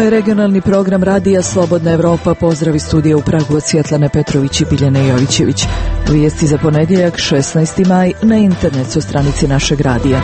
je regionalni program radija Slobodna Evropa. Pozdrav iz studija u Pragu od Svjetlane Petrović i Biljane Jovićević. Vijesti za ponedjeljak 16. maj na internet stranici našeg radija.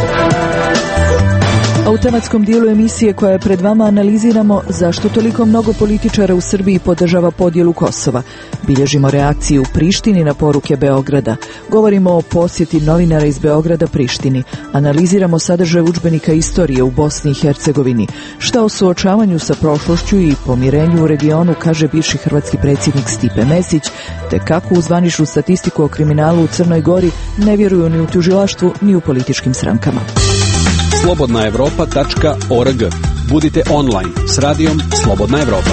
A u tematskom dijelu emisije koja je pred vama analiziramo zašto toliko mnogo političara u Srbiji podržava podjelu Kosova. Bilježimo reakciju u Prištini na poruke Beograda. Govorimo o posjeti novinara iz Beograda Prištini. Analiziramo sadržaj udžbenika istorije u Bosni i Hercegovini. Šta o suočavanju sa prošlošću i pomirenju u regionu kaže bivši hrvatski predsjednik Stipe Mesić, te kako u zvaničnu statistiku o kriminalu u Crnoj Gori ne vjeruju ni u tužilaštvu ni u političkim strankama. Slobodnaevropa.org. Budite online s radijom Slobodna Evropa.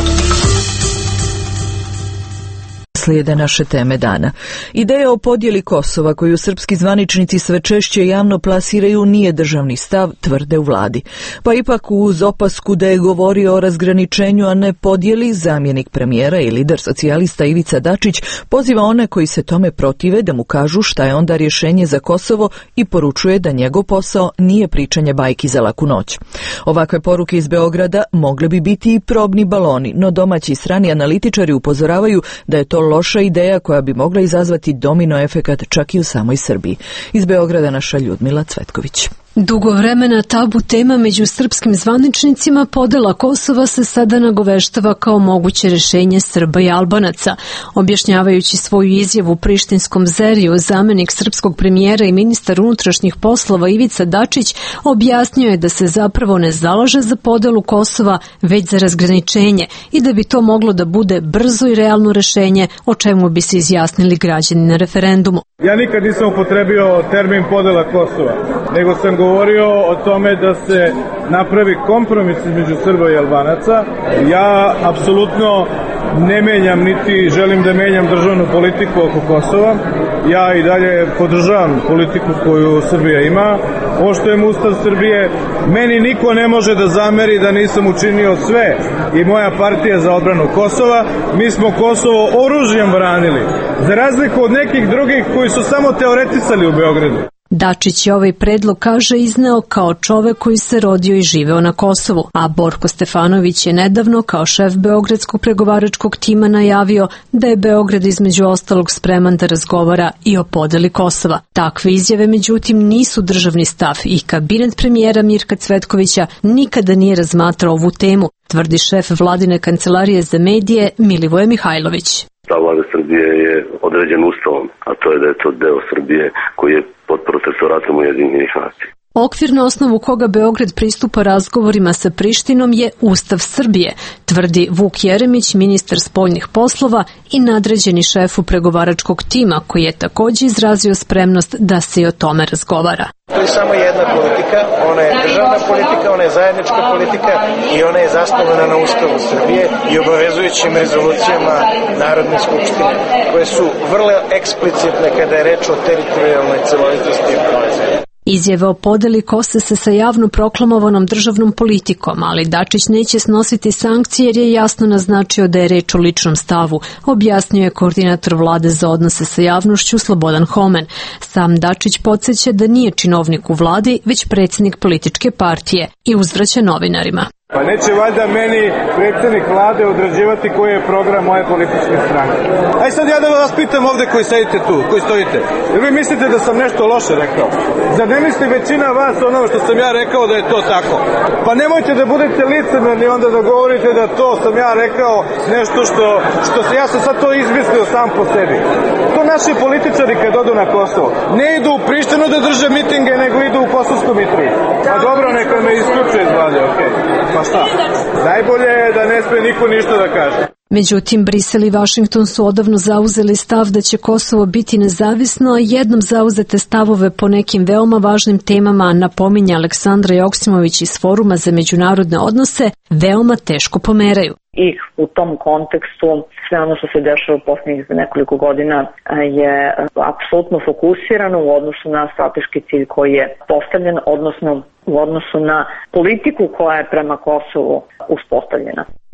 Slijede naše teme dana. Ideja o podjeli Kosova koju srpski zvaničnici sve češće javno plasiraju nije državni stav, tvrde u vladi. Pa ipak uz opasku da je govorio o razgraničenju, a ne podjeli, zamjenik premijera i lider socijalista Ivica Dačić poziva one koji se tome protive da mu kažu šta je onda rješenje za Kosovo i poručuje da njegov posao nije pričanje bajki za laku noć. Ovakve poruke iz Beograda mogle bi biti i probni baloni, no domaći i strani analitičari upozoravaju da je to loša ideja koja bi mogla izazvati domino efekat čak i u samoj Srbiji. Iz Beograda naša Ljudmila Cvetković. Dugo vremena tabu tema među srpskim zvaničnicima, podela Kosova se sada nagoveštava kao moguće rješenje Srba i Albanaca. Objašnjavajući svoju izjavu u prištinskom Zeriju, zamjenik srpskog premijera i ministar unutrašnjih poslova Ivica Dačić objasnio je da se zapravo ne zalaže za podelu Kosova, već za razgraničenje i da bi to moglo da bude brzo i realno rješenje, o čemu bi se izjasnili građani na referendumu. Ja nikad nisam upotrebio termin podela Kosova, nego sam govorio o tome da se napravi kompromis između Srba i Albanaca. Ja apsolutno ne menjam niti želim da menjam državnu politiku oko Kosova. Ja i dalje podržavam politiku koju Srbija ima. Poštujem Ustav Srbije. Meni niko ne može da zameri da nisam učinio sve i moja partija za odbranu Kosova. Mi smo Kosovo oružjem branili, za razliku od nekih drugih koji su samo teoretisali u Beogradu. Dačić je ovaj predlog, kaže, izneo kao čovek koji se rodio i živeo na Kosovu, a Borko Stefanović je nedavno kao šef beogradskog pregovaračkog tima najavio da je Beograd između ostalog spreman da razgovara i o podeli Kosova. Takve izjave, međutim, nisu državni stav i kabinet premijera Mirka Cvetkovića nikada nije razmatrao ovu temu, tvrdi šef vladine kancelarije za medije Milivoje Mihajlović. Ta vlada Srbije je određen ustavom, a to je da je to deo Srbije koji je pod protektoratom Ujedinjenih nacija. Okvir na osnovu koga Beograd pristupa razgovorima sa Prištinom je Ustav Srbije, tvrdi Vuk Jeremić, ministar spoljnih poslova i nadređeni šefu pregovaračkog tima, koji je također izrazio spremnost da se i o tome razgovara. To je samo jedna politika, ona je državna politika, ona je zajednička politika i ona je zasnovana na Ustavu Srbije i obavezujućim rezolucijama Narodne skupštine, koje su vrlo eksplicitne kada je reč o teritorijalnoj celovitosti i povezanju. Izjave o podeli kose se sa javno proklamovanom državnom politikom, ali Dačić neće snositi sankcije jer je jasno naznačio da je reč o ličnom stavu, objasnio je koordinator vlade za odnose sa javnošću Slobodan Homen. Sam Dačić podsjeća da nije činovnik u vladi, već predsjednik političke partije i uzvraća novinarima. Pa neće valjda meni predsjednik vlade određivati koji je program moje političke stranke. Aj sad ja da vas pitam ovde koji sedite tu, koji stojite. Jer vi mislite da sam nešto loše rekao? Zar ne misli većina vas ono što sam ja rekao da je to tako? Pa nemojte da budete licemerni onda da govorite da to sam ja rekao nešto što ja sam sad to izmislio sam po sebi. To naši političari kad odu na Kosovo ne idu u Prištinu da drže mitinge, nego idu u Kosovsku Mitrovicu. Pa dobro, neka me isključuje iz vlade, okej. Pa šta? Najbolje je da ne sme niko ništa da kaže. Međutim, Brisel i Vašington su odavno zauzeli stav da će Kosovo biti nezavisno, a jednom zauzete stavove po nekim veoma važnim temama, napominje Aleksandra Joksimović iz Foruma za međunarodne odnose, veoma teško pomeraju. I u tom kontekstu sve ono što se dešava u posljednjih nekoliko godina je apsolutno fokusirano u odnosu na strateški cilj koji je postavljen, odnosno u odnosu na politiku koja je prema Kosovu uspostavljena.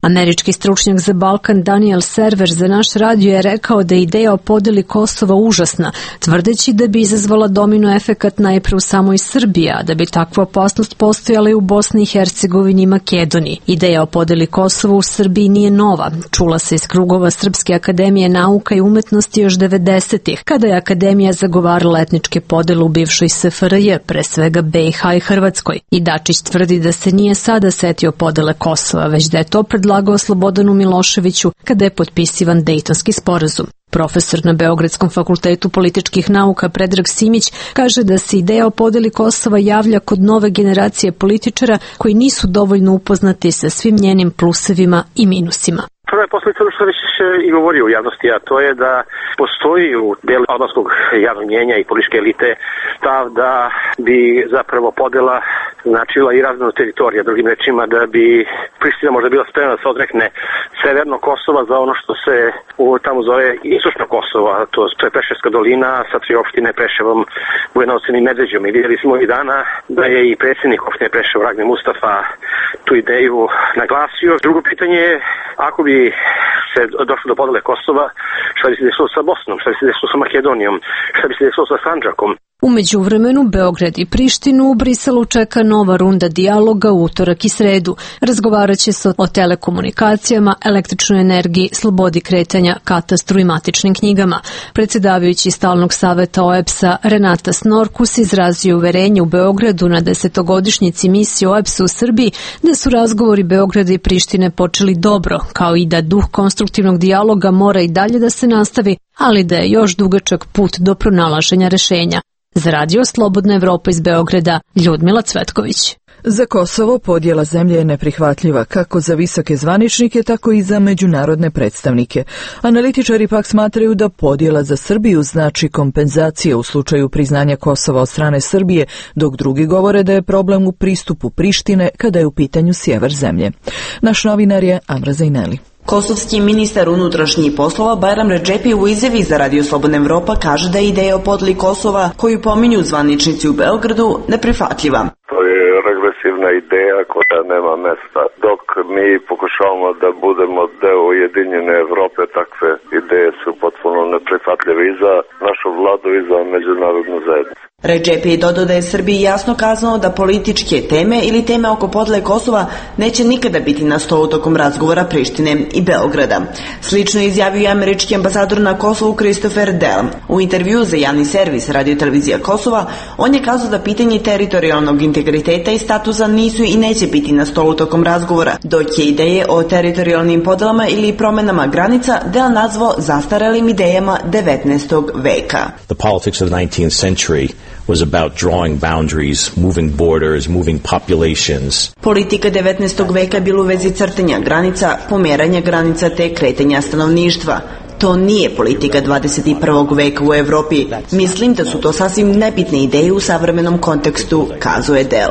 Američki stručnjak za Balkan Daniel Server za naš radio je rekao da je ideja o podeli Kosova užasna, tvrdeći da bi izazvala domino efekat najpre u samoj Srbiji, a da bi takva opasnost postojala i u Bosni i Hercegovini i Makedoniji. Ideja o podeli Kosova u Srbiji nije nova. Čula se iz krugova Srpske akademije nauka i umetnosti još 90-ih, kada je akademija zagovarala etničke podele u bivšoj SFRJ, pre svega BiH i Hrvatskoj. I Dačić tvrdi da se nije sada setio podele Kosova, već da je to predlagao Slobodanu Miloševiću kada je potpisivan Dejtonski sporazum. Profesor na Beogradskom fakultetu političkih nauka Predrag Simić kaže da se ideja o podeli Kosova javlja kod nove generacije političara koji nisu dovoljno upoznati sa svim njenim plusevima i minusima. Prva je posledica što već i govorio u javnosti, a to je da postoji u delu albanskog javnog mnjenja i političke elite stav da bi zapravo podela značila i razmenu teritorija, drugim rečima da bi Priština možda bila spremna da se odrekne severno Kosova za ono što se tamo zove istočno Kosova, to je Preševska dolina sa 3 opštine Preševom, Bujanovcem i Medveđom. I vidjeli smo ovih dana da je i predsjednik opštine Preševo Ragne Mustafa tu ideju naglasio. Drugo pitanje je, ako bi se došlo do podele Kosova, šta bi se desilo sa Bosnom, šta bi se desilo sa Makedonijom, šta bi se desilo sa Sandžakom. U međuvremenu Beograd i Prištinu u Briselu čeka nova runda dijaloga u utorak i sredu. Razgovarat će se o telekomunikacijama, električnoj energiji, slobodi kretanja, katastru i matičnim knjigama. Predsjedavajući stalnog saveta OEBS-a Renata Snorkus izrazio uverenje u Beogradu na 10-godišnjici misije OEBS-a u Srbiji da su razgovori Beograda i Prištine počeli dobro, kao i da duh konstruktivnog dijaloga mora i dalje da se nastavi, ali da je još dugačak put do pronalaženja rešenja. Za radio Slobodna Evropa iz Beograda, Ljudmila Cvetković. Za Kosovo podjela zemlje je neprihvatljiva kako za visoke zvaničnike, tako i za međunarodne predstavnike. Analitičari pak smatraju da podjela za Srbiju znači kompenzacije u slučaju priznanja Kosova od strane Srbije, dok drugi govore da je problem u pristupu Prištine kada je u pitanju sjever zemlje. Naš novinar je Amra Zajneli. Kosovski ministar unutrašnjih poslova Bajram Redžepi u izjavi za radio Slobodna Evropa kaže da je ideja o podeli Kosova, koju pominju zvaničnici u Beogradu, neprihvatljiva. To je regresivna ideja koja nema mesta. Dok mi pokušavamo da budemo deo Ujedinjene Evrope, takve ideje su potpuno neprihvatljive i za našu vladu i za međunarodnu zajednicu. Redžepi je dodao da je Srbiji jasno kazano da političke teme ili teme oko podele Kosova neće nikada biti na stolu tokom razgovora Prištine i Beograda. Slično je izjavio i američki ambasador na Kosovu Christopher Dell. U intervju za javni servis Radio-televizija Kosova, on je kazao da pitanje teritorijalnog integriteta i statusa nisu i neće biti na stolu tokom razgovora, dok je ideje o teritorijalnim podelama ili promenama granica Dell nazvao zastarelim idejama 19. veka. The politics of the 19th century was about drawing boundaries, moving borders, moving populations. Politika 19. veka je bila u vezi crtanja granica, pomeranja granica te kretanja stanovništva. To nije politika 21. veka u Evropi. Mislim da su to sasvim nebitne ideje u savremenom kontekstu, kazuje Dell.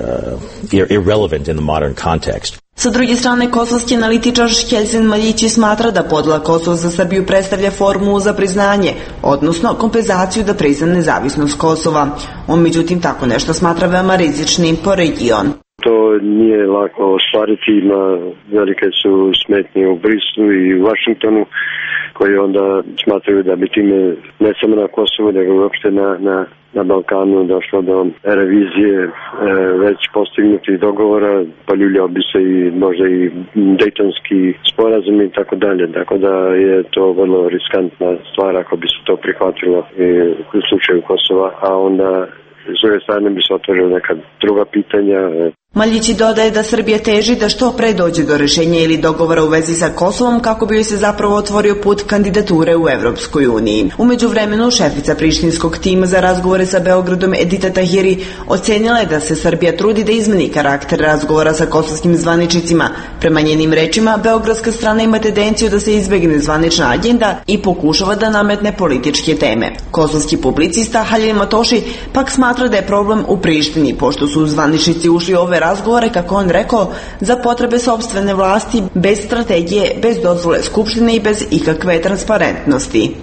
Irrelevant in the modern context. Sa druge strane, kosovski analitičar Škelsin Maljići smatra da podela Kosova za Srbiju predstavlja formulu za priznanje, odnosno kompenzaciju da prizna nezavisnost Kosova. On međutim tako nešto smatra veoma rizičnim po region. To nije lako ostvariti, ima velike su smetnje u Brislu i u Vašingtonu, koji onda smatraju da bi time ne samo na Kosovu, nego uopšte na Balkanu došlo do revizije već postignutih dogovora, poljuljao bi se i možda i Dejtonski sporazum i tako dalje. Tako da je to vrlo riskantna stvar ako bi se to prihvatilo u slučaju Kosova, a onda s druge strane bi se otvorila neka druga pitanja. Maljići dodaje da Srbija teži da što pre dođe do rešenja ili dogovora u vezi sa Kosovom kako bi joj se zapravo otvorio put kandidature u Evropskoj uniji. U međuvremenu šefica prištinskog tima za razgovore sa Beogradom Edita Tahiri ocenila je da se Srbija trudi da izmeni karakter razgovora sa kosovskim zvaničnicima. Prema njenim rečima, beogradska strana ima tendenciju da se izbegne zvanična agenda i pokušava da nametne političke teme. Kosovski publicista Halil Matoši pak smatra da je problem u Prištini, pošto su zvaničnici ušli ove razgovore, kako on rekao, za potrebe sopstvene vlasti, bez strategije, bez dozvole Skupštine i bez ikakve transparentnosti.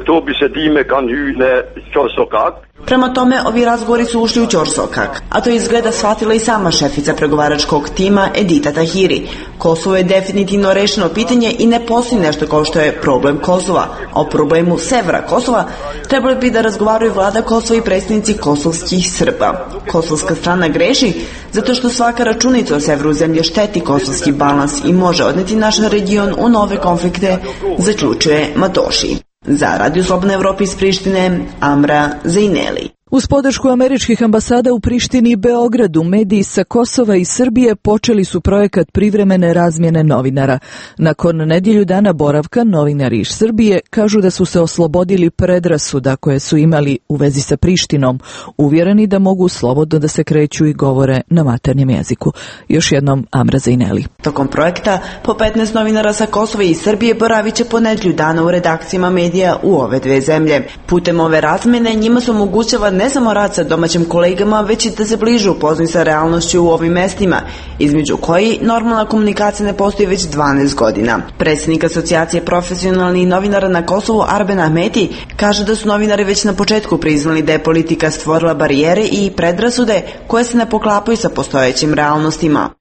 Prema tome, ovi razgovori su ušli u ćorsokak, a to izgleda shvatila i sama šefica pregovaračkog tima Edita Tahiri. Kosovo je definitivno rešeno pitanje i ne postoji nešto kao što je problem Kosova. A o problemu severa Kosova trebali bi da razgovaraju vlada Kosova i predstavnici kosovskih Srba. Kosovska strana greši zato što svaka računica o severu zemlje šteti kosovski balans i može odneti naš region u nove konflikte, zaključuje Matoši. Za Radio Slobodna Evropa iz Prištine, Amra Zejneli. Uz podršku američkih ambasada u Prištini i Beogradu, mediji sa Kosova i Srbije počeli su projekat privremene razmjene novinara. Nakon nedjelju dana boravka, novinari iz Srbije kažu da su se oslobodili predrasuda koje su imali u vezi sa Prištinom, uvjereni da mogu slobodno da se kreću i govore na maternjem jeziku. Još jednom Amra Zejneli. Tokom projekta, po 15 novinara sa Kosova i Srbije boravit će po nedjelju dana u redakcijama medija u ove dve zemlje. Putem ove razmjene njima se omogućava ne samo rad sa domaćim kolegama, već i da se bliže upoznaju sa realnošću u ovim mestima, između koji normalna komunikacija ne postoji već 12 godina. Predsjednik Asocijacije profesionalnih novinara na Kosovu, Arben Ahmeti, kaže da su novinari već na početku priznali da je politika stvorila barijere i predrasude koje se ne poklapaju sa postojećim realnostima.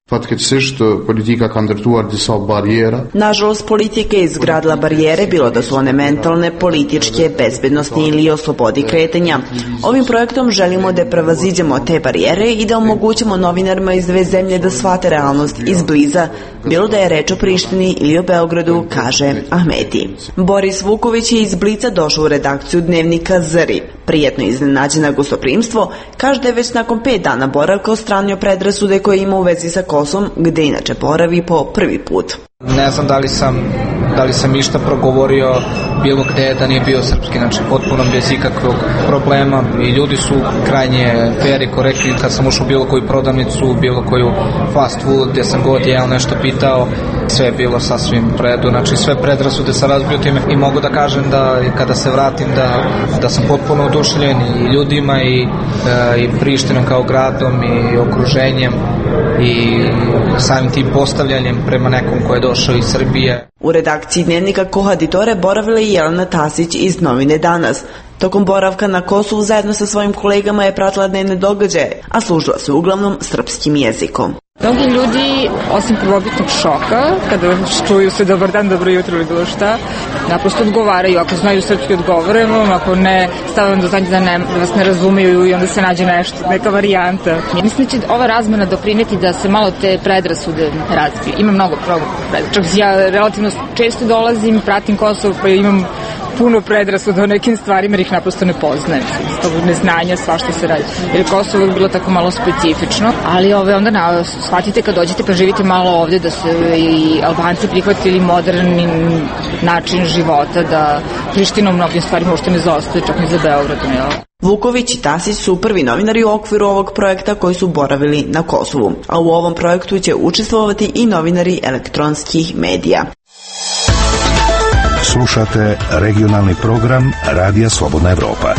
Nažalost, politika je izgradila barijere, bilo da su one mentalne, političke, bezbednostne ili o slobodi kretanja. Ovim projektom želimo da prevaziđemo te barijere i da omogućimo novinarima iz dve zemlje da shvate realnost izbliza, bilo da je reč o Prištini ili o Beogradu, kaže Ahmeti. Boris Vuković je iz Blica došao u redakciju dnevnika Zri. Prijetno iznenađena gostoprimstvo, kaže da je već nakon 5 dana boravka odstranio predrasude koje ima u vezi sa Kosovom, gde inače boravi po prvi put. Ne znam da li sam išta progovorio bilo gde da nije bio srpski, znači potpuno bez ikakvog problema i ljudi su krajnje fair i korektni. Kad sam ušao u bilo koju prodavnicu, bilo koju fast food, gdje sam god jeo nešto pitao, sve je bilo sasvim u redu, znači sve predrasude sam razbio time i mogu da kažem da kada se vratim da sam potpuno oduševljen i ljudima i Prištinom kao gradom i okruženjem i samim tim postavljanjem prema nekom ko je došao iz Srbije. U redakciji dnevnika Kohaditore boravila je Jelena Tasić iz Novine Danas. Tokom boravka na Kosovu zajedno sa svojim kolegama je pratila dnevne događaje, a služila se uglavnom srpskim jezikom. Mnogi ljudi, osim prvobitnog šoka, kada čuju se dobar dan, dobro jutro ili bilo šta, naprosto odgovaraju. Ako znaju srpski, odgovaramo, ako ne, stavljamo do znanja da vas ne razumiju i onda se nađe nešto, neka varijanta. Mislim da će ova razmena doprineti da se malo te predrasude razbiju. Ima mnogo predrasuda. Ja relativno često dolazim, pratim Kosovo, pa imam puno predrasuda o nekim stvarima jer ih naprosto ne poznajem. S tog neznanja svašta se radi. Jer Kosovo je bilo tako malo specifično, ali onda shvatite kad dođete pa živite malo ovdje da su i Albanci prihvatili moderni način života, da Priština u mnogim stvarima uopšte ne zaostaje, čak ni za Beogradom. Vuković i Tasić su prvi novinari u okviru ovog projekta koji su boravili na Kosovu, a u ovom projektu će učestvovati i novinari elektronskih medija. Slušate regionalni program Radija Slobodna Evropa.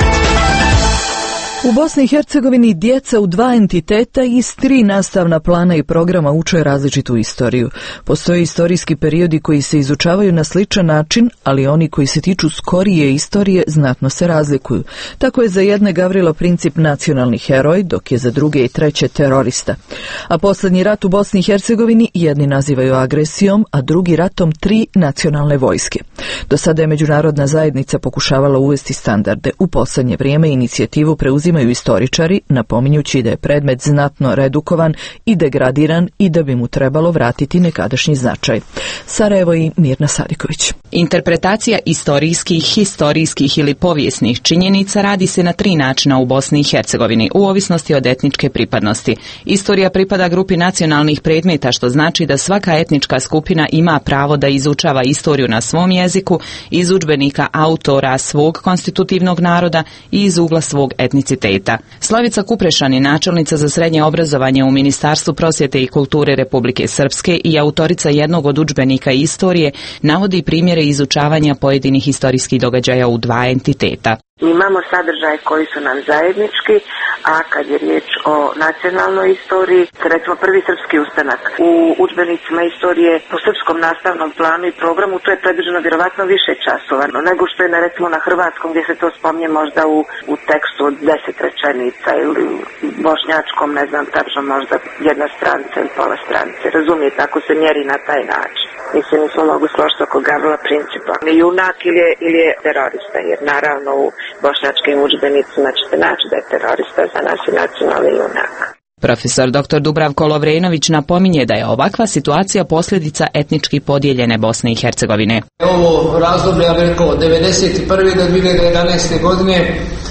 U Bosni i Hercegovini djeca u 2 entiteta iz 3 nastavna plana i programa uče različitu istoriju. Postoje istorijski periodi koji se izučavaju na sličan način, ali oni koji se tiču skorije istorije znatno se razlikuju. Tako je za jedne Gavrilo Princip nacionalni heroj, dok je za druge i treće terorista. A posljednji rat u Bosni i Hercegovini jedni nazivaju agresijom, a drugi ratom 3 nacionalne vojske. Do sada je međunarodna zajednica pokušavala uvesti standarde. U posljednje vrijeme inicijativu preuzimaju istoričari, napominjući da je predmet znatno redukovan i degradiran i da bi mu trebalo vratiti nekadašnji značaj. Sarajevo i Mirna Sadiković. Interpretacija historijskih ili povijesnih činjenica radi se na 3 načina u Bosni i Hercegovini, u ovisnosti od etničke pripadnosti. Istorija pripada grupi nacionalnih predmeta, što znači da svaka etnička skupina ima pravo da izučava istoriju na svom jeziku, iz udžbenika autora svog konstitutivnog naroda i iz ugla svog etniciteta. Slavica Kuprešani, načelnica za srednje obrazovanje u Ministarstvu prosvjete i kulture Republike Srpske i autorica jednog od udžbenika istorije, navodi primjere izučavanja pojedinih historijskih događaja u 2 entiteta. Imamo sadržaje koji su nam zajednički, a kad je riječ o nacionalnoj istoriji, recimo prvi srpski ustanak u udžbenicima istorije po srpskom nastavnom planu i programu, to je predviđeno vjerovatno više časova nego što je recimo na hrvatskom gdje se to spominje možda u tekstu od 10 rečenica ili bošnjačkom, ne znam tačno, možda jedna stranica ili pola stranice. Razumijete, ako se mjeri na taj način. Mislim, nismo mogu složiti oko Gavrila Principa. Junak ili je terorista, jer naravno u bošnjačkim udžbenicima ćete naći da je terorista, za nas je nacionalni junak. Profesor dr. Dubravko Lovrenović napominje da je ovakva situacija posljedica etnički podijeljene Bosne i Hercegovine. Ovo razdoblje, ja bih rekao, od 1991. do 2011. godine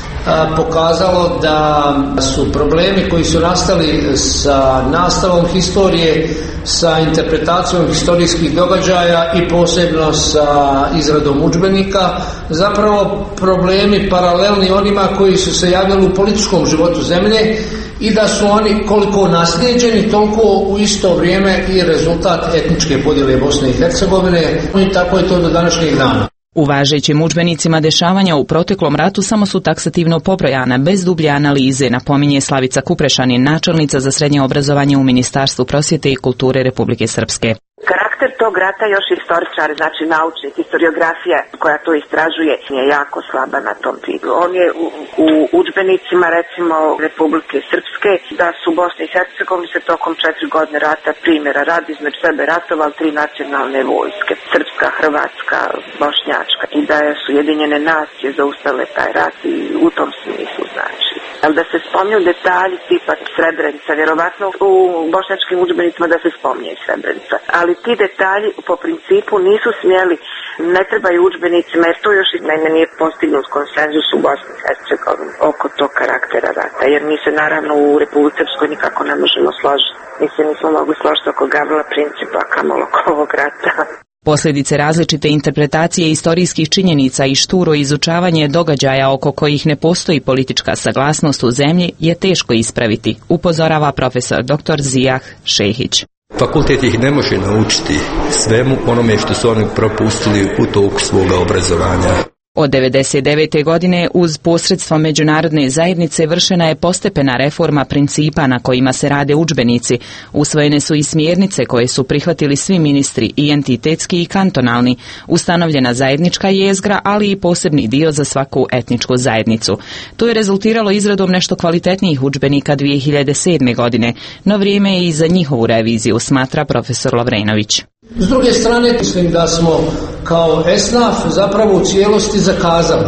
pokazalo da su problemi koji su nastali sa nastavom historije, sa interpretacijom historijskih događaja i posebno sa izradom udžbenika, zapravo problemi paralelni onima koji su se javljali u političkom životu zemlje i da su oni koliko naslijeđeni, toliko u isto vrijeme i rezultat etničke podjele Bosne i Hercegovine, i tako je to do današnjeg dana. U važećim udžbenicima dešavanja u proteklom ratu samo su taksativno pobrojana, bez dublje analize, napominje Slavica Kuprešanin, načelnica za srednje obrazovanje u Ministarstvu prosvjete i kulture Republike Srpske. Karakter tog rata još istoričar, znači naučnik, historiografija koja to istražuje je jako slaba na tom tidu. On je u udžbenicima recimo Republike Srpske da su Bosni i Hercegovini se tokom 4 godine rata primjera radi između sebe ratovali 3 nacionalne vojske, srpska, hrvatska, bošnjačka, i da su Ujedinjene nacije zaustavile taj rat i u tom smislu znači. Ali da se spominju detalji tipa Srebrenica, vjerovatno u bošnjačkim udžbenicima da se spominje Srebrenica, ali ti detalji po principu nisu smjeli, ne trebaju udžbenicima, jer to još i nije postignut konsenzus u Bosni i Hercegovini oko tog karaktera rata, jer mi se naravno u Republici Srpskoj nikako ne možemo složiti. Mi se nismo mogli složiti oko Gavrila Principa, kamoli oko ovog rata. Posljedice različite interpretacije istorijskih činjenica i šturo izučavanje događaja oko kojih ne postoji politička saglasnost u zemlji je teško ispraviti, upozorava profesor dr. Zijah Šehić. Fakultet ih ne može naučiti svemu onome što su oni propustili u toku svoga obrazovanja. Od 1999. godine uz posredstvo međunarodne zajednice vršena je postepena reforma principa na kojima se rade udžbenici. Usvojene su i smjernice koje su prihvatili svi ministri, i entitetski i kantonalni, ustanovljena zajednička jezgra, ali i posebni dio za svaku etničku zajednicu. To je rezultiralo izradom nešto kvalitetnijih udžbenika 2007. godine, no vrijeme je i za njihovu reviziju, smatra profesor Lovrenović. S druge strane, mislim da smo kao ESNAF zapravo u cijelosti zakazali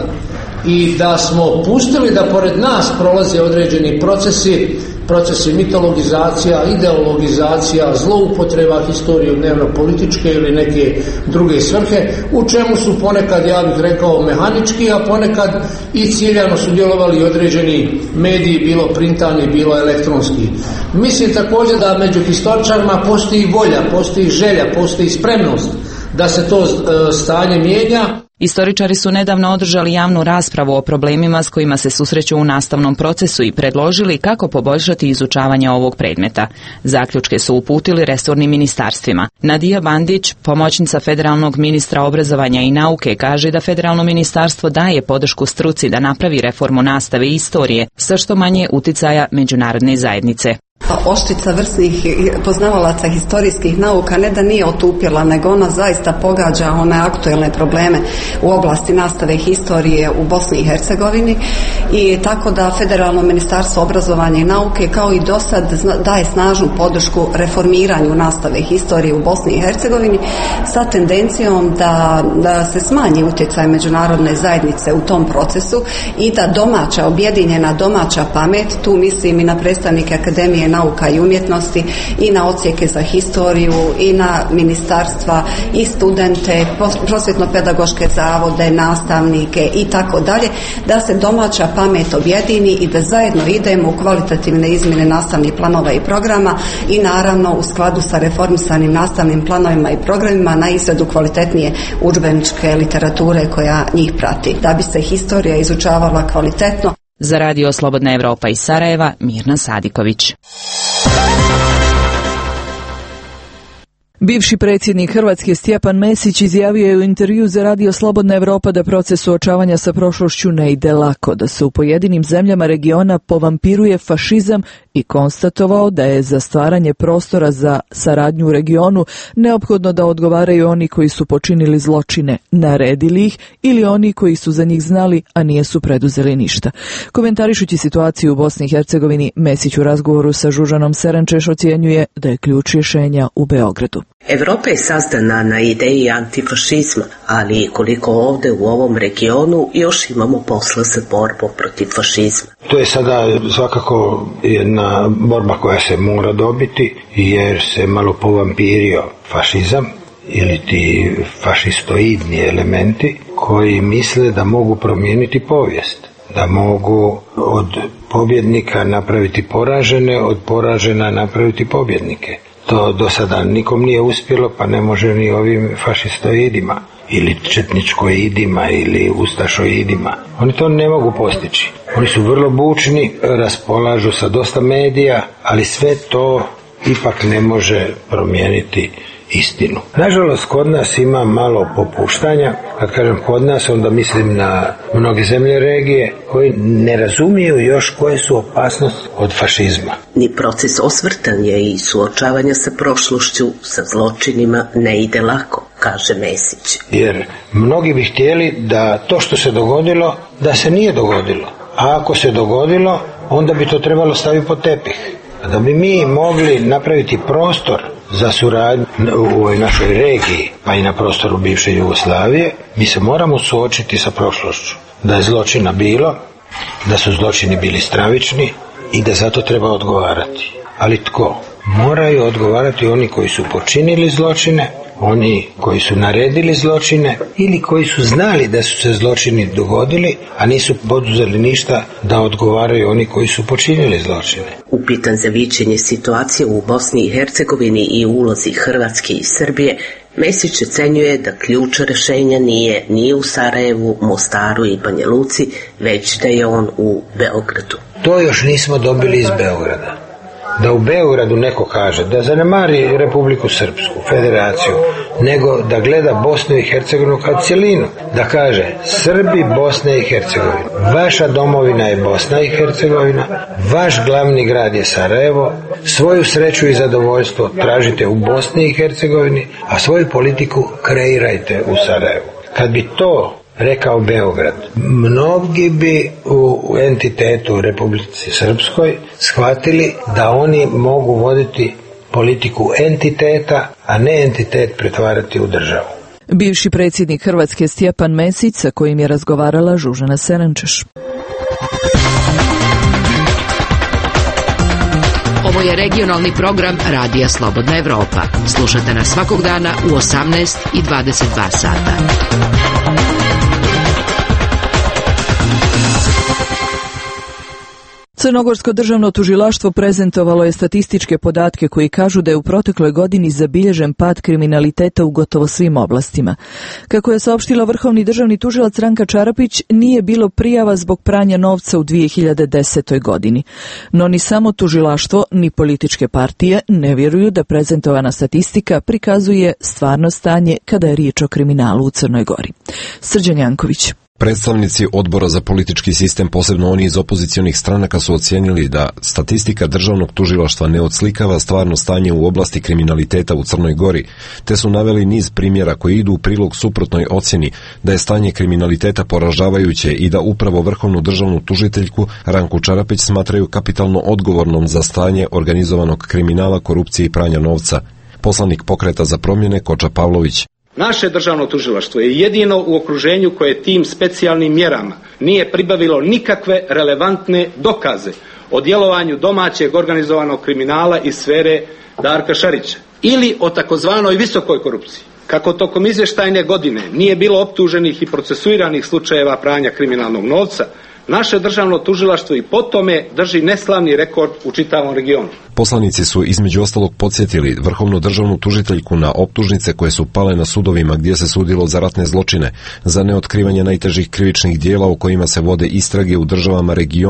i da smo pustili da pored nas prolaze određeni procesi mitologizacija, ideologizacija, zloupotreba historije u dnevno-političke ili neke druge svrhe, u čemu su ponekad, ja bih rekao, mehanički, a ponekad i ciljano su djelovali određeni mediji, bilo printani, bilo elektronski. Mislim također da među historičarima postoji volja, postoji želja, postoji spremnost da se to stanje mijenja. Istoričari su nedavno održali javnu raspravu o problemima s kojima se susreću u nastavnom procesu i predložili kako poboljšati izučavanje ovog predmeta. Zaključke su uputili resornim ministarstvima. Nadija Bandić, pomoćnica federalnog ministra obrazovanja i nauke, kaže da federalno ministarstvo daje podršku struci da napravi reformu nastave i istorije sa što manje uticaja međunarodne zajednice. Oštrica vrsnih poznavalaca historijskih nauka ne da nije otupjela, nego ona zaista pogađa one aktuelne probleme u oblasti nastave historije u Bosni i Hercegovini, i tako da Federalno ministarstvo obrazovanja i nauke kao i do sad daje snažnu podršku reformiranju nastave historije u Bosni i Hercegovini sa tendencijom da se smanji utjecaj međunarodne zajednice u tom procesu i da domaća, objedinjena domaća pamet, tu mislim i na predstavnike Akademije nauka i umjetnosti i na odsjeke za historiju i na ministarstva i studente, prosvjetno-pedagoške zavode, nastavnike i tako dalje, da se domaća pamet objedini i da zajedno idemo u kvalitativne izmjene nastavnih planova i programa i naravno u skladu sa reformisanim nastavnim planovima i programima na izradu kvalitetnije udžbeničke literature koja njih prati, da bi se historija izučavala kvalitetno. Za Radio Slobodna Evropa iz Sarajeva, Mirna Sadiković. Bivši predsjednik Hrvatske Stjepan Mesić izjavio je u intervju za Radio Slobodna Evropa da proces suočavanja sa prošlošću ne ide lako, da se u pojedinim zemljama regiona povampiruje fašizam i konstatovao da je za stvaranje prostora za saradnju u regionu neophodno da odgovaraju oni koji su počinili zločine, naredili ih, ili oni koji su za njih znali, a nisu preduzeli ništa. Komentarišući situaciju u Bosni i Hercegovini, Mesić u razgovoru sa Žužanom Serančeš ocjenjuje da je ključ rješenja u Beogradu. Evropa je sazdana na ideji antifašizma, ali koliko ovdje u ovom regionu još imamo posla sa borbom protiv fašizma. To je sada svakako jedna borba koja se mora dobiti, jer se malo povampirio fašizam ili ti fašistoidni elementi koji misle da mogu promijeniti povijest, da mogu od pobjednika napraviti poražene, od poražena napraviti pobjednike. To do sada nikom nije uspjelo, pa ne može ni ovim fašistoidima ili četničkoidima ili ustašoidima. Oni to ne mogu postići. Oni su vrlo bučni, raspolažu sa dosta medija, ali sve to ipak ne može promijeniti istinu. Nažalost, kod nas ima malo popuštanja. Kad kažem kod nas, onda mislim na mnoge zemlje regije koji ne razumiju još koje su opasnosti od fašizma. Ni proces osvrtanja i suočavanja sa prošlošću, sa zločinima ne ide lako, kaže Mesić. Jer mnogi bi htjeli da to što se dogodilo, da se nije dogodilo. A ako se dogodilo, onda bi to trebalo staviti pod tepih. Da bi mi mogli napraviti prostor za suradnju u ovoj našoj regiji, pa i na prostoru bivše Jugoslavije, mi se moramo suočiti sa prošlošću. Da je zločina bilo, da su zločini bili stravični i da zato treba odgovarati. Ali tko? Moraju odgovarati oni koji su počinili zločine, oni koji su naredili zločine ili koji su znali da su se zločini dogodili, a nisu poduzeli ništa da odgovaraju oni koji su počinili zločine. Upitan za viđenje situacije u Bosni i Hercegovini i ulozi Hrvatske i Srbije, Mesić ocenjuje da ključ rješenja nije ni u Sarajevu, Mostaru i Banja Luci, već da je on u Beogradu. To još nismo dobili iz Beograda. Da u Beogradu neko kaže da zanemari Republiku Srpsku, federaciju, nego da gleda Bosnu i Hercegovinu kao cjelinu. Da kaže Srbi, Bosna i Hercegovina. Vaša domovina je Bosna i Hercegovina, vaš glavni grad je Sarajevo, svoju sreću i zadovoljstvo tražite u Bosni i Hercegovini, a svoju politiku kreirajte u Sarajevu. Kad bi to rekao Beograd, mnogi bi u entitetu u Republici Srpskoj shvatili da oni mogu voditi politiku entiteta, a ne entitet pretvarati u državu. Bivši predsjednik Hrvatske Stjepan Mesić, sa kojim je razgovarala Žužana Serančeš. Ovo je regionalni program Radija Slobodna Evropa. Slušate nas svakog dana u 18 i 22 sata. Crnogorsko državno tužilaštvo prezentovalo je statističke podatke koji kažu da je u protekloj godini zabilježen pad kriminaliteta u gotovo svim oblastima. Kako je saopštila vrhovni državni tužilac Ranka Čarapić, nije bilo prijava zbog pranja novca u 2010. godini. No ni samo tužilaštvo, ni političke partije ne vjeruju da prezentovana statistika prikazuje stvarno stanje kada je riječ o kriminalu u Crnoj Gori. Srđan Janković. Predstavnici odbora za politički sistem, posebno oni iz opozicionih stranaka, su ocijenili da statistika državnog tužilaštva ne odslikava stvarno stanje u oblasti kriminaliteta u Crnoj Gori, te su naveli niz primjera koji idu u prilog suprotnoj ocjeni da je stanje kriminaliteta poražavajuće i da upravo vrhovnu državnu tužiteljku Ranku Čarapić smatraju kapitalno odgovornom za stanje organizovanog kriminala, korupcije i pranja novca. Poslanik Pokreta za promjene Koča Pavlović. Naše državno tužilaštvo je jedino u okruženju koje tim specijalnim mjerama nije pribavilo nikakve relevantne dokaze o djelovanju domaćeg organizovanog kriminala iz sfere Darka Šarića ili o takozvanoj visokoj korupciji. Kako tokom izvještajne godine nije bilo optuženih i procesuiranih slučajeva pranja kriminalnog novca, naše državno tužilaštvo i po tome drži neslavni rekord u čitavom regionu. Poslanici su između ostalog podsjetili vrhovnu državnu tužiteljku na optužnice koje su pale na sudovima gdje se sudilo za ratne zločine, za neotkrivanje najtežih krivičnih dijela u kojima se vode istrage u državama regiona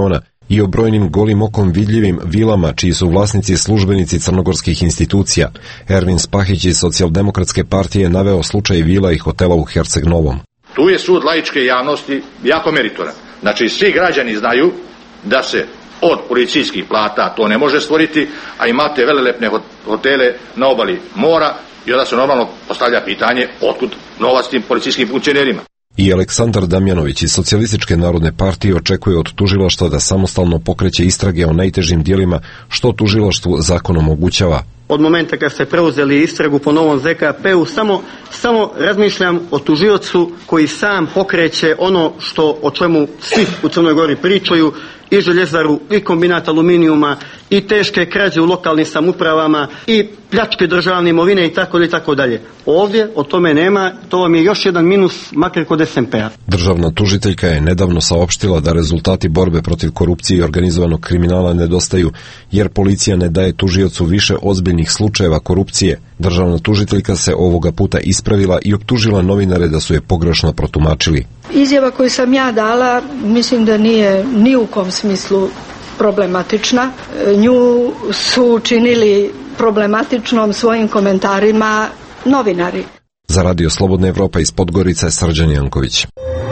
i o brojnim golim okom vidljivim vilama čiji su vlasnici službenici crnogorskih institucija. Ervin Spahić iz Socijaldemokratske partije naveo slučaj vila i hotela u Herceg Novom. Tu je sud laičke javnosti jako meritoran. Znači, svi građani znaju da se od policijskih plata to ne može stvoriti, a imate velelepne hotele na obali mora i onda se normalno postavlja pitanje otkud novac tim policijskim funkcionerima. I Aleksandar Damjanović iz Socijalističke narodne partije očekuje od tužilaštva da samostalno pokreće istrage o najtežim djelima što tužilaštvu zakon omogućava. Od momenta kad ste preuzeli istragu po novom ZKP-u samo razmišljam o tužiocu koji sam pokreće ono o čemu svi u Crnoj Gori pričaju, i željezaru, i kombinat aluminijuma, i teške krađe u lokalnim samoupravama, i pljačke državne imovine i tako dalje. Ovdje o tome nema, to vam je još jedan minus makar kod SMP-a. Državna tužiteljka je nedavno saopštila da rezultati borbe protiv korupcije i organizovanog kriminala nedostaju, jer policija ne daje tužiocu više ozbiljnih slučajeva korupcije. Državna tužiteljka se ovoga puta ispravila i optužila novinare da su je pogrešno protumačili. Izjava koju sam ja dala mislim da nije ni u kom smislu problematična. Nju su učinili problematičnom svojim komentarima novinari. Za Radio Slobodna Evropa iz Podgorice, Srđan Janković.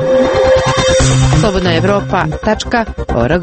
slobodnaevropa.org.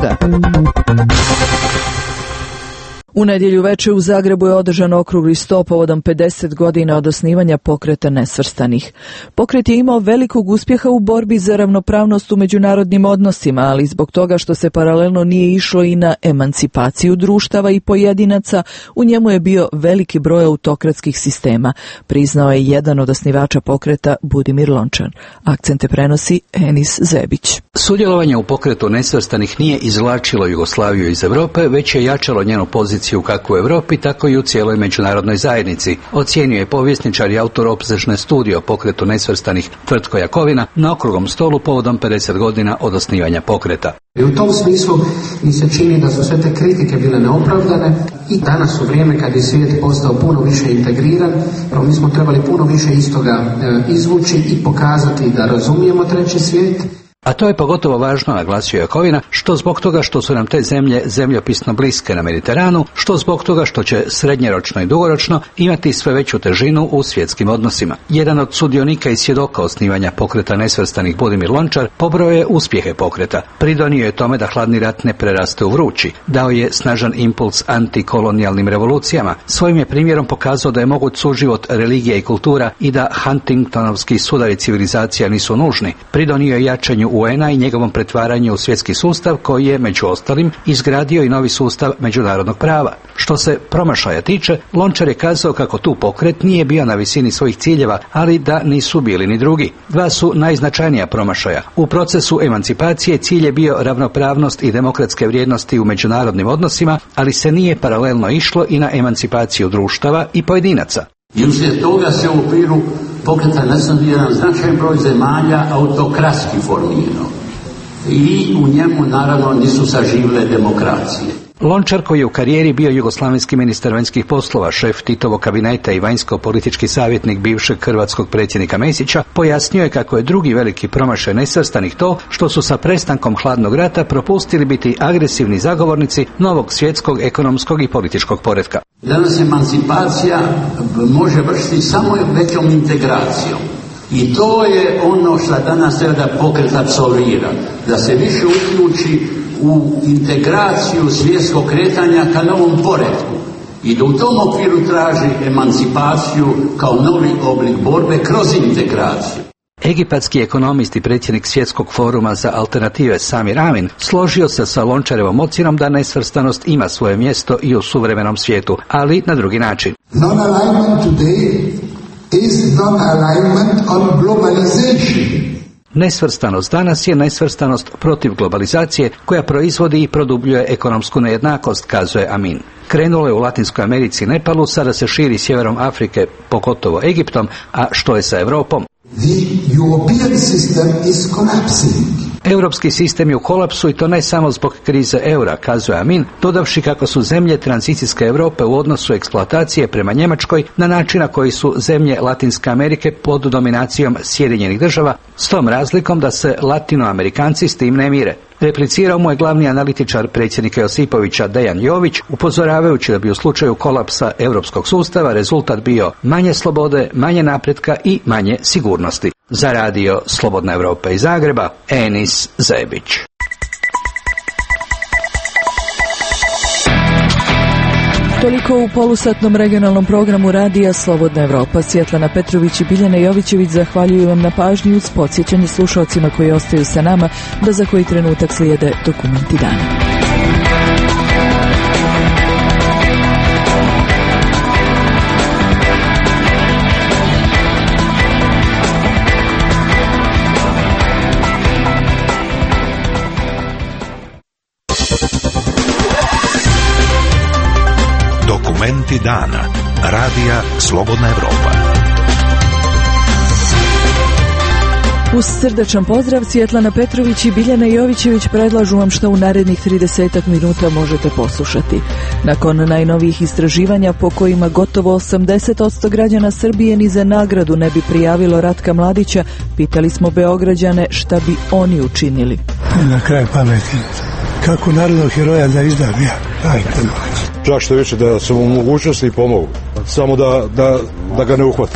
U nedjelju veče u Zagrebu je održan okrugli sto povodom 50 godina od osnivanja pokreta nesvrstanih. Pokret je imao velikog uspjeha u borbi za ravnopravnost u međunarodnim odnosima, ali zbog toga što se paralelno nije išlo i na emancipaciju društava i pojedinaca, u njemu je bio veliki broj autokratskih sistema, priznao je jedan od osnivača pokreta, Budimir Lončar. Akcente prenosi Enis Zebić. Sudjelovanje u pokretu nesvrstanih nije izvlačilo Jugoslaviju iz Europe, već je jačalo njenu poziciju kako u Europi, tako i u cijeloj međunarodnoj zajednici, ocjenjuje povjesničar i autor opsežne studije o pokretu nesvrstanih Tvrtko Jakovina na okruglom stolu povodom 50 godina od osnivanja pokreta. I u tom smislu mi se čini da su sve te kritike bile neopravdane i danas u vrijeme kad je svijet postao puno više integriran, mi smo trebali puno više iz toga izvući i pokazati da razumijemo treći svijet. A to je pogotovo važno, naglasio Jakovina, što zbog toga što su nam te zemlje zemljopisno bliske na Mediteranu, što zbog toga što će srednjeročno i dugoročno imati sve veću težinu u svjetskim odnosima. Jedan od sudionika i svjedoka osnivanja pokreta nesvrstanih, Budimir Lončar, pobrojao je uspjehe pokreta. Pridonio je tome da hladni rat ne preraste u vrući. Dao je snažan impuls antikolonijalnim revolucijama. Svojim je primjerom pokazao da je moguć suživot religija i kultura i da Huntingtonovski sudari civilizacija nisu nužni. Pridonio je jačanju UN-a i njegovom pretvaranju u svjetski sustav koji je, među ostalim, izgradio i novi sustav međunarodnog prava. Što se promašaja tiče, Lončar je kazao kako tu pokret nije bio na visini svojih ciljeva, ali da nisu bili ni drugi. Dva su najznačajnija promašaja. U procesu emancipacije cilj je bio ravnopravnost i demokratske vrijednosti u međunarodnim odnosima, ali se nije paralelno išlo i na emancipaciju društava i pojedinaca. I uslijed toga se u okviru pokreta nesvrstanih jedan značajan broj zemalja autokratski formirao. I u njemu naravno nisu saživile demokracije. Lončar, koji je u karijeri bio jugoslavenski ministar vanjskih poslova, šef Titovog kabineta i vanjsko-politički savjetnik bivšeg hrvatskog predsjednika Mesića, pojasnio je kako je drugi veliki promašaj nesvrstanih to što su sa prestankom hladnog rata propustili biti agresivni zagovornici novog svjetskog, ekonomskog i političkog poretka. Danas emancipacija može vršiti samo većom integracijom. I to je ono što danas treba da pokret apsolvira, da se više uključi u integraciju svjetskog kretanja ka novom poretku i da u tom okviru traži emancipaciju kao novi oblik borbe kroz integraciju. Egipatski ekonomist i predsjednik Svjetskog foruma za alternative Samir Amin složio se sa Lončarevom ocjenom da nesvrstanost ima svoje mjesto i u suvremenom svijetu, ali na drugi način. Non-alignment today is non-alignment on globalization. Nesvrstanost danas je nesvrstanost protiv globalizacije koja proizvodi i produbljuje ekonomsku nejednakost, kazuje Amin. Krenulo je u Latinskoj Americi i Nepalu, sada se širi sjeverom Afrike, pogotovo Egiptom, a što je sa Europom? The European system is collapsing. Europski sistem je u kolapsu i to ne samo zbog krize eura, kazuje Amin, dodavši kako su zemlje tranzicijske Europe u odnosu eksploatacije prema Njemačkoj na način na koji su zemlje Latinske Amerike pod dominacijom Sjedinjenih država, s tom razlikom da se Latinoamerikanci s tim ne mire. Replicirao mu je glavni analitičar predsjednika Josipovića Dejan Jović, upozoravajući da bi u slučaju kolapsa europskog sustava rezultat bio manje slobode, manje napretka i manje sigurnosti. Za radio Slobodna Evropa iz Zagreba, Enis Zebić. Toliko u polusatnom regionalnom programu radija Slobodna Evropa. Svjetlana Petrović i Biljana Jovićević zahvaljuju vam na pažnji uz podsjećanje slušalcima koji ostaju sa nama da za koji trenutak slijede dokumenti dana. Dokumenti dana. Radija Slobodna Evropa. Uz srdačan pozdrav, Svjetlana Petrović i Biljana Jovićević predlažu vam što u narednih 30 minuta možete poslušati. Nakon najnovijih istraživanja po kojima gotovo 80% građana Srbije ni za nagradu ne bi prijavilo Ratka Mladića, pitali smo Beograđane šta bi oni učinili. Na kraj pameti. Kako narodnog heroja da izdam ja? Ajde. Čak što više da sam u mogućnosti i pomogu. Samo da ga ne uhvate.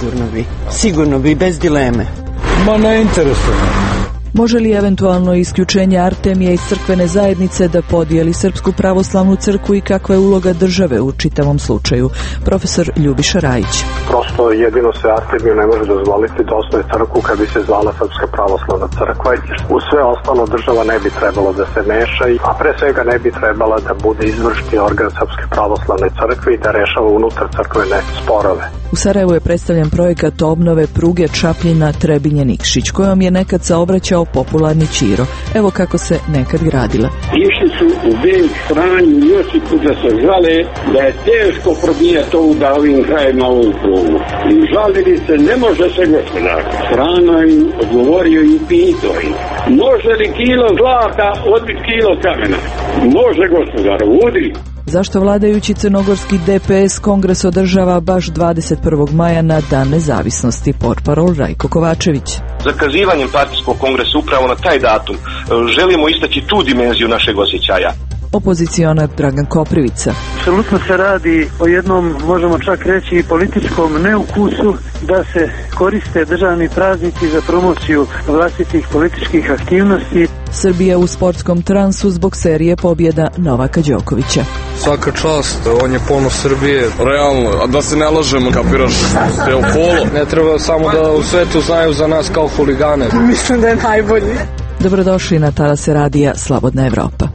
Sigurno bi, bez dileme. Ma ne interesuje. Može li eventualno isključenje Artemija iz crkvene zajednice da podijeli Srpsku pravoslavnu crkvu i kakva je uloga države u čitavom slučaju? Profesor Ljubiša Rajić. Prosto jedino se Artemiju ne može dozvoliti da osnoje crkvu kad bi se zvala Srpska pravoslavna crkva. U sve ostalo država ne bi trebalo da se meša, a pre svega ne bi trebala da bude izvršni organ Srpske pravoslavne crkve i da rešava unutar crkvene sporove. U Sarajevu je predstavljen projekat obnove pruge Čapljina-Trebinje-Nikšić, kojom je nekad saobraćao popularni Ćiro. Evo kako se nekad gradila. Išli su u Beč, Franju, Josipu da se žale da je teško probijati ovu da ovim krajima ovu prugu. I žalili se, ne može se gospodar. Frano im odgovorio i pitao im. Može li kilo zlata odbiti kilo kamena? Može gospodar, udri. Zašto vladajući crnogorski DPS kongres održava baš 21. maja na Dan nezavisnosti? Portparol Rajko Kovačević. Zakazivanjem partijskog kongresa upravo na taj datum želimo istaći tu dimenziju našeg osjećaja. Opozicionar Dragan Koprivica. Apsolutno se radi o jednom, možemo čak reći, i političkom neukusu da se koriste državni praznici za promociju vlastitih političkih aktivnosti. Srbija u sportskom transu zbog serije pobjeda Novaka Đokovića. Svaka čast, on je ponos Srbije, realno, a da se ne lažemo, kapiraš, Del Polo. Ne treba samo da u svetu znaju za nas kao huligane. Mislim da je najbolji. Dobrodošli na talase radija Slobodna Evropa.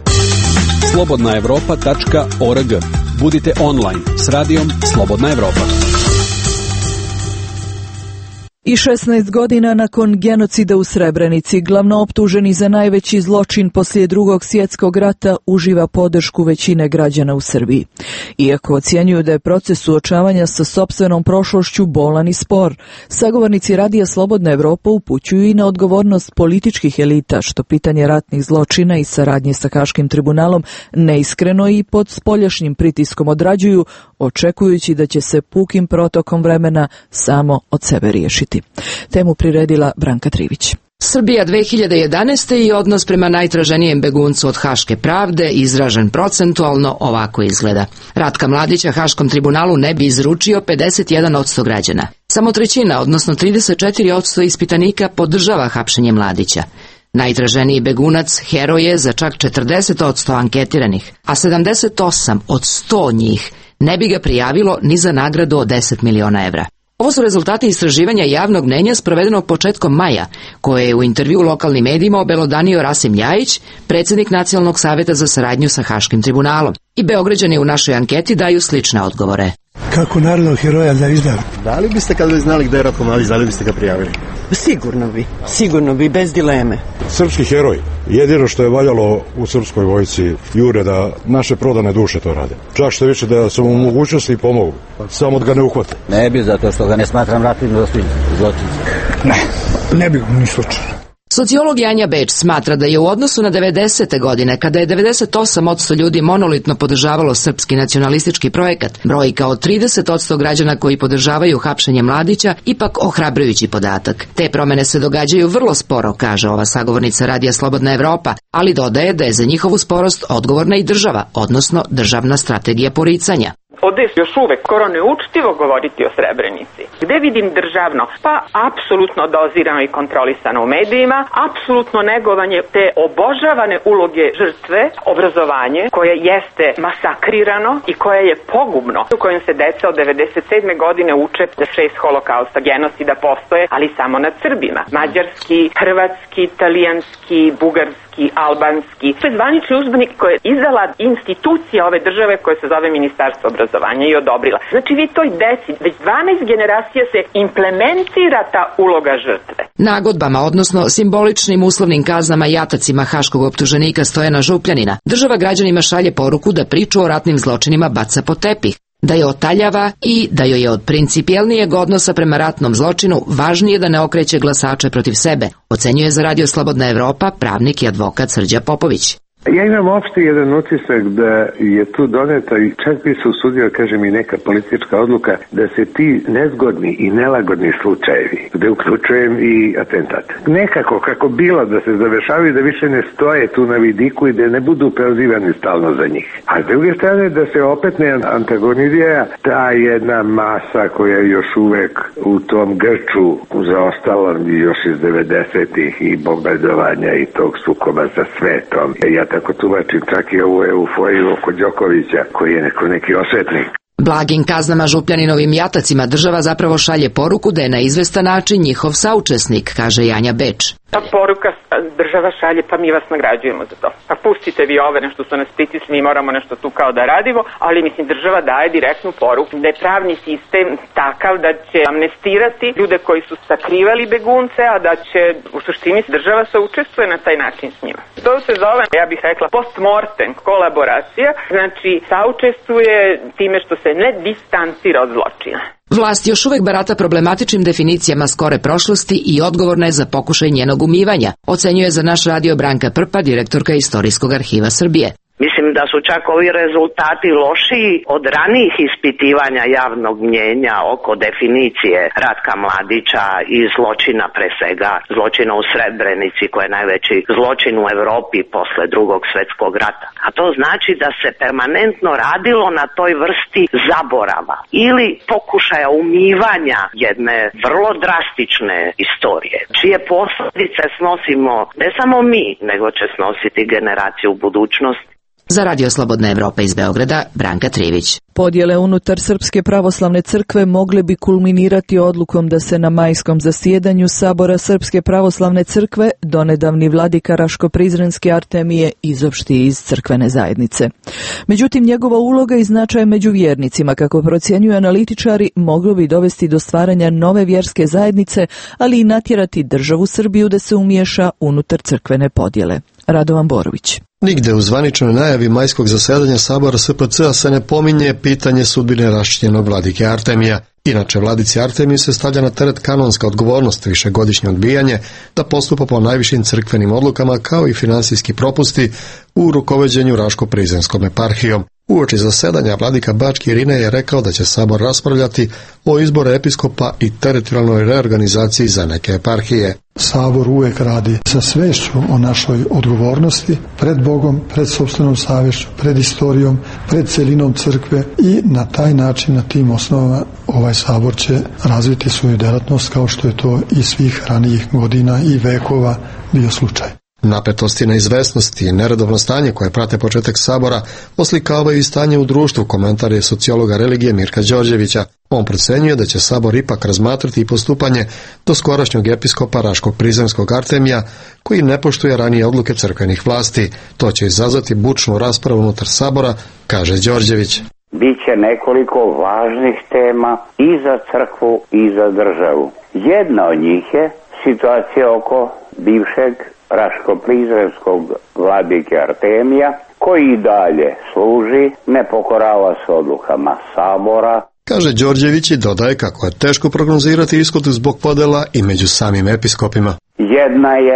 slobodnaevropa.org. Budite online s radijom Slobodna Evropa. I 16 godina nakon genocida u Srebrenici, glavno optuženi za najveći zločin poslije Drugog svjetskog rata uživa podršku većine građana u Srbiji. Iako ocjenjuju da je proces suočavanja sa sopstvenom prošlošću bolan i spor, sagovornici radija Slobodna Evropa upućuju i na odgovornost političkih elita, što pitanje ratnih zločina i saradnje sa Haškim tribunalom neiskreno i pod spoljašnjim pritiskom odrađuju, očekujući da će se pukim protokom vremena samo od sebe riješiti. Temu priredila Branka Trivić. Srbija 2011. i odnos prema najtraženijem beguncu od Haške pravde, izražen procentualno, ovako izgleda. Ratka Mladića Haškom tribunalu ne bi izručio 51% građana. Samo trećina, odnosno 34% ispitanika podržava hapšenje Mladića. Najtraženiji begunac heroj je za čak 40% anketiranih, a 78 od 100 njih ne bi ga prijavilo ni za nagradu od 10 miliona evra. Ovo su rezultati istraživanja javnog mnenja sprovedenog početkom maja, koje je u intervju lokalnim medijima obelodanio Rasim Ljajić, predsjednik Nacionalnog savjeta za saradnju sa Haškim tribunalom. I Beograđani u našoj anketi daju slične odgovore. Kako narodnog heroja da izdam? Da li biste, kad bi znali gde je Ratko Mladić, da li biste ga prijavili? Sigurno bi, bez dileme. Srpski heroj. Jedino što je valjalo u srpskoj vojsci jure da naše prodane duše to rade. Čak što više da sam u mogućnosti i pomogu. Samo da ga ne uhvate. Ne bi, zato što ga ne smatram ratnim zločincem. Ne bi ni slučajno. Sociolog Janja Beč smatra da je u odnosu na 90. godine, kada je 98% ljudi monolitno podržavalo srpski nacionalistički projekat, brojka od 30% građana koji podržavaju hapšenje Mladića ipak ohrabrujući podatak. Te promene se događaju vrlo sporo, kaže ova sagovornica Radija Slobodna Evropa, ali dodaje da je za njihovu sporost odgovorna i država, odnosno državna strategija poricanja. Ovde je još uvek skoro neučtivo govoriti o Srebrenici. Gde vidim državno? Pa apsolutno dozirano i kontrolisano u medijima, apsolutno negovanje te obožavane uloge žrtve, obrazovanje koje jeste masakrirano i koje je pogubno, u kojem se deca od 97. godine uče da 6 holokausta, genocida postoje, ali samo nad Srbima. Mađarski, hrvatski, italijanski, bugarski, albanski. To je zvanični udžbenik koji je izdala institucija ove države koja se zove Ministarstvo obrazovanja i odobrila. Znači vi toj deci, već 12 generacija se implementira ta uloga žrtve. Nagodbama, odnosno simboličnim uslovnim kaznama i atacima haškog optuženika Stojana Župljanina, država građanima šalje poruku da priču o ratnim zločinima baca pod tepih, da je otaljava i da joj je od principijelnijeg odnosa prema ratnom zločinu važnije da ne okreće glasače protiv sebe, ocenjuje za Radio Slobodna Evropa pravnik i advokat Srđa Popović. Ja imam opšte jedan utisak da je tu doneta i čak bi se usudio, kažem, i neka politička odluka da se ti nezgodni i nelagodni slučajevi, gde uključujem i atentat, nekako kako bilo da se završavaju, da više ne stoje tu na vidiku i da ne budu prozivani stalno za njih. A s druge strane da se opet ne antagonizira ta jedna masa koja je još uvek u tom grču zaostala još iz 90-ih i bombardovanja i tog sukoba sa svetom. Ja tako tumačim čak i ovu euforiju oko Đokovića, koji je neki osvetnik. Blagim kaznama Župljaninovim jatacima država zapravo šalje poruku da je na izvestan način njihov saučesnik, kaže Janja Beč. Ta poruka država šalje, pa mi vas nagrađujemo za to. Pa pustite vi ove, nešto su nas pritisli, mi moramo nešto tu kao da radimo, ali mislim država daje direktnu poruku da je pravni sistem takav da će amnestirati ljude koji su sakrivali begunce, a da će u suštini država se učestvuje na taj način s njima. To se zove, ja bih rekla, postmortem kolaboracija, znači saučestvuje time što se ne distancira od zločina. Vlast još uvek barata problematičnim definicijama skore prošlosti i odgovorna je za pokušaj njenog umivanja, ocenjuje za naš radio Branka Prpa, direktorka Istorijskog arhiva Srbije. Mislim da su čak ovi rezultati lošiji od ranijih ispitivanja javnog mnjenja oko definicije Ratka Mladića i zločina, pre svega zločina u Srebrenici, koji je najveći zločin u Evropi posle Drugog svjetskog rata. A to znači da se permanentno radilo na toj vrsti zaborava ili pokušaja umivanja jedne vrlo drastične istorije, čije posljedice snosimo ne samo mi, nego će snositi generacije u budućnosti. Za Radio Slobodna Evropa iz Beograda, Branka Trivić. Podjele unutar Srpske pravoslavne crkve mogle bi kulminirati odlukom da se na majskom zasjedanju Sabora Srpske pravoslavne crkve donedavni vladika Raško-Prizrenski Artemije izopšti iz crkvene zajednice. Međutim, njegova uloga i značaj među vjernicima, kako procjenjuju analitičari, moglo bi dovesti do stvaranja nove vjerske zajednice, ali i natjerati državu Srbiju da se umiješa unutar crkvene podjele. Radovan Borović. Nigde u zvaničnoj najavi majskog zasedanja Sabora SPC-a se ne pominje pitanje sudbine raščinjenog vladike Artemija. Inače, vladici Artemiju se stavlja na teret kanonska odgovornost, višegodišnje odbijanje da postupa po najvišim crkvenim odlukama, kao i finansijski propusti u rukovođenju Raško-Prizrenskom eparhijom. Uoči zasedanja vladika Bački Irine je rekao da će Sabor raspravljati o izboru episkopa i teritorijalnoj reorganizaciji za neke eparhije. Sabor uvijek radi sa svešću o našoj odgovornosti pred Bogom, pred sopstvenom savješću, pred istorijom, pred celinom crkve i na taj način, na tim osnovama, ovaj Sabor će razviti svoju djelatnost kao što je to i svih ranijih godina i vekova bio slučaj. Napetosti, neizvesnosti i neredovno stanje koje prate početak Sabora oslikavaju i stanje u društvu, komentar je sociologa religije Mirka Đorđevića. On procenjuje da će Sabor ipak razmatrati i postupanje do skorašnjeg episkopa Raško-Prizrenskog Artemija, koji ne poštuje ranije odluke crkvenih vlasti. To će izazvati bučnu raspravu unutar Sabora, kaže Đorđević. Biće nekoliko važnih tema i za crkvu i za državu. Jedna od njih je situacija oko bivšeg Raško-Prizrenskog vladike Artemija, koji i dalje služi, ne pokorava se odlukama Sabora. Kaže Đorđević i dodaje kako je teško prognozirati ishod zbog podela i među samim episkopima. Jedna je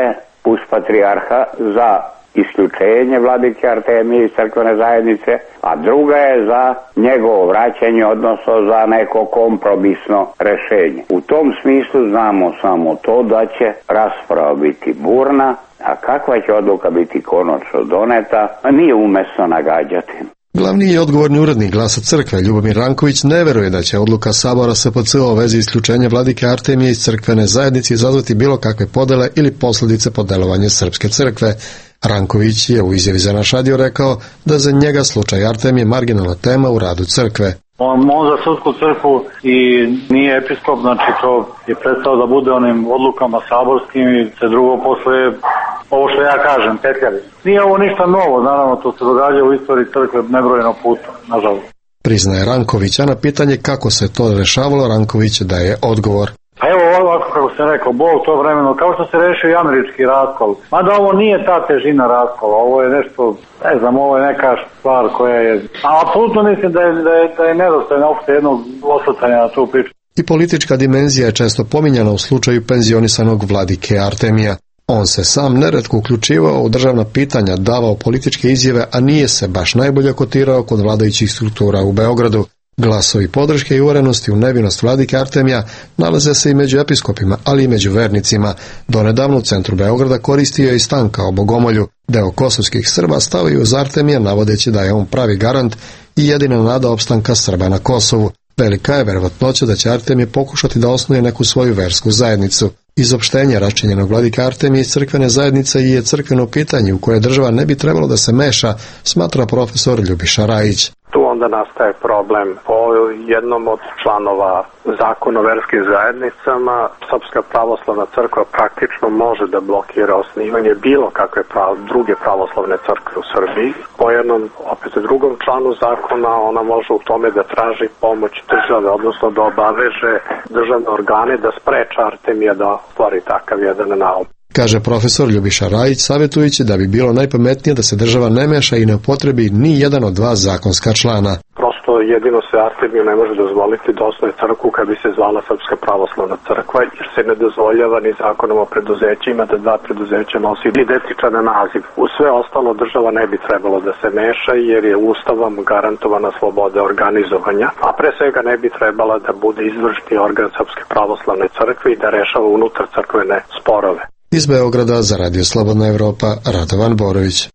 uz patrijarha za isključenje vladike Artemije iz crkvene zajednice, a druga je za njegovo vraćanje, odnosno za neko kompromisno rešenje. U tom smislu znamo samo to da će rasprava biti burna, a kakva će odluka biti konačno doneta, nije umesno nagađati. Glavni i odgovorni urednik Glasa crkve Ljubomir Ranković ne veruje da će odluka Sabora SPC o vezi isključenja vladike Artemije iz crkvene zajednice izazvati bilo kakve podele ili posljedice po delovanje srpske crkve. Ranković je u izjavi za naš radio rekao da za njega slučaj Artemije marginalna tema u radu crkve. On za srpsku crkvu i nije episkop, znači to je prestao da bude onim odlukama saborskim i se drugo posle, ovo što ja kažem, petljari. Nije ovo ništa novo, naravno to se događa u istoriji crkve nebrojeno puta, nažalost. Priznaje Ranković, a na pitanje kako se to rešavalo, Ranković daje odgovor. Pa evo ovako kako sam rekao, Bog to vremeno, kao što se rešio i američki raskol. Mada ovo nije ta težina raskola, ovo je nešto, ne znam, ovo je neka stvar koja je... A apsolutno mislim da je nedostojno uopšte jednog osvrtanja na tu priču. I politička dimenzija je često pominjana u slučaju penzionisanog vladike Artemija. On se sam neretko uključivao u državna pitanja, davao političke izjave, a nije se baš najbolje kotirao kod vladajućih struktura u Beogradu. Glasovi podrške i uverenosti u nevinost vladike Artemija nalaze se i među episkopima, ali i među vernicima. Donedavno u centru Beograda koristio je i Stanka o Bogomolju. Deo kosovskih Srba stavio uz Artemija navodeći da je on pravi garant i jedina nada opstanka Srba na Kosovu. Velika je verovatnoća da će Artemije pokušati da osnuje neku svoju versku zajednicu. Izopštenje raščinjenog vladika Artemije iz crkvene zajednice je crkveno pitanje u koje država ne bi trebalo da se meša, smatra profesor Ljubiša Rajić. Tu onda nastaje problem. Po jednom od članova zakona o verskim zajednicama, Srpska pravoslavna crkva praktično može da blokira osnivanje bilo kakve druge pravoslavne crkve u Srbiji. Po jednom, opet drugom članu zakona, ona može u tome da traži pomoć države, odnosno da obaveže državne organe da spreče Artemija da stvori takav jedan naum. Kaže profesor Ljubiša Rajić, savjetujući da bi bilo najpametnije da se država ne meša i ne upotrebi ni jedan od dva zakonska člana. Prosto jedino se Artemiju ne može dozvoliti da osnuje crkvu kad bi se zvala Srpska pravoslavna crkva, jer se ne dozvoljava ni zakonom o preduzećima da dva preduzeća nosi identičan naziv. U sve ostalo država ne bi trebalo da se meša jer je Ustavom garantovana sloboda organizovanja, a pre svega ne bi trebala da bude izvršni organ Srpske pravoslavne crkve i da rešava unutar crkvene sporove. Iz Beograda za Radio Slobodna Evropa, Radovan Borović.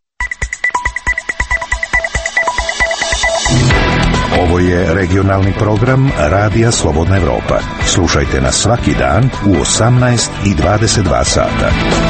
Ovo je regionalni program Radija Slobodna Evropa. Slušajte nas svaki dan u 18 i 22 sata.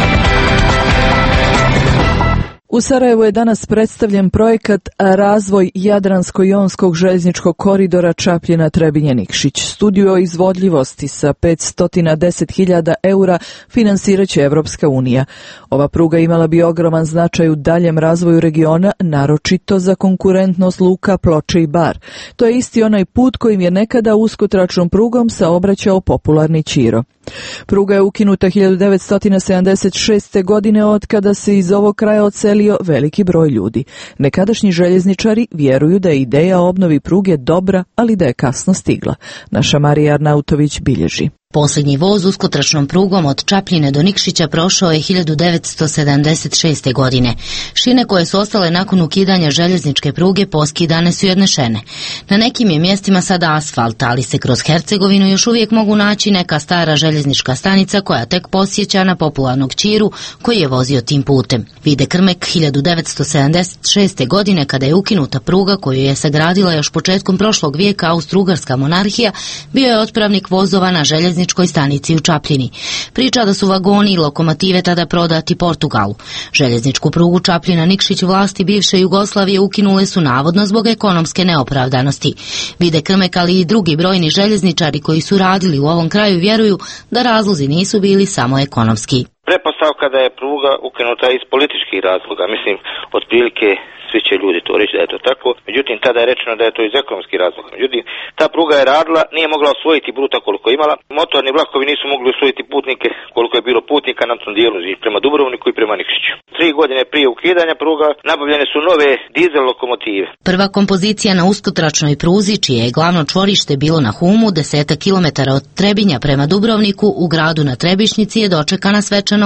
U Sarajevu je danas predstavljen projekat Razvoj Jadransko-jonskog željezničkog koridora Čapljina-Trebinje-Nikšić. Studiju o izvodljivosti sa 510.000 eura finansirat će Evropska unija. Ova pruga imala bi ogroman značaj u daljem razvoju regiona, naročito za konkurentnost luka Ploče i Bar. To je isti onaj put kojim je nekada uskotračnom prugom saobraćao popularni Ćiro. Pruga je ukinuta 1976. godine od kada se iz ovog kraja odselio veliki broj ljudi. Nekadašnji željezničari vjeruju da je ideja o obnovi pruge dobra, ali da je kasno stigla. Naša Marija Arnautović bilježi. Posljednji voz uskotračnom prugom od Čapljine do Nikšića prošao je 1976. godine. Šine koje su ostale nakon ukidanja željezničke pruge poskidane su i odnešene. Na nekim je mjestima sada asfalt, ali se kroz Hercegovinu još uvijek mogu naći neka stara željeznička stanica koja tek posjeća na popularnog Ćiru koji je vozio tim putem. Vide Krmek 1976. godine kada je ukinuta pruga koju je sagradila još početkom prošlog vijeka Austro-Ugarska monarhija, bio je otpravnik vozova na željezničkoj stanici u Čapljini. Priča da su vagoni i lokomotive tada prodati Portugalu. Željezničku prugu Čapljina-Nikšić vlasti bivše Jugoslavije ukinule su navodno zbog ekonomske neopravdanosti. Vide Krmek, ali i drugi brojni željezničari koji su radili u ovom kraju vjeruju da razlozi nisu bili samo ekonomski. Pretpostavka da je pruga ukinuta iz političkih razloga, mislim, otprilike svi će ljudi to reći da je to tako, međutim tada je rečeno da je to iz ekonomskih razloga. Međutim, ta pruga je radila, nije mogla osvojiti bruta koliko je imala, motorni vlakovi nisu mogli osvojiti putnike koliko je bilo putnika na tom dijelu prema Dubrovniku i prema Nikšiću. 3 godine prije ukidanja pruga nabavljene su nove dizel lokomotive. Prva kompozicija na uskotračnoj pruzi, čije je glavno čvorište bilo na Humu, 10 kilometara od Trebinja prema Dubrovniku, u gradu na Trebišnjici je dočekana svečano započeno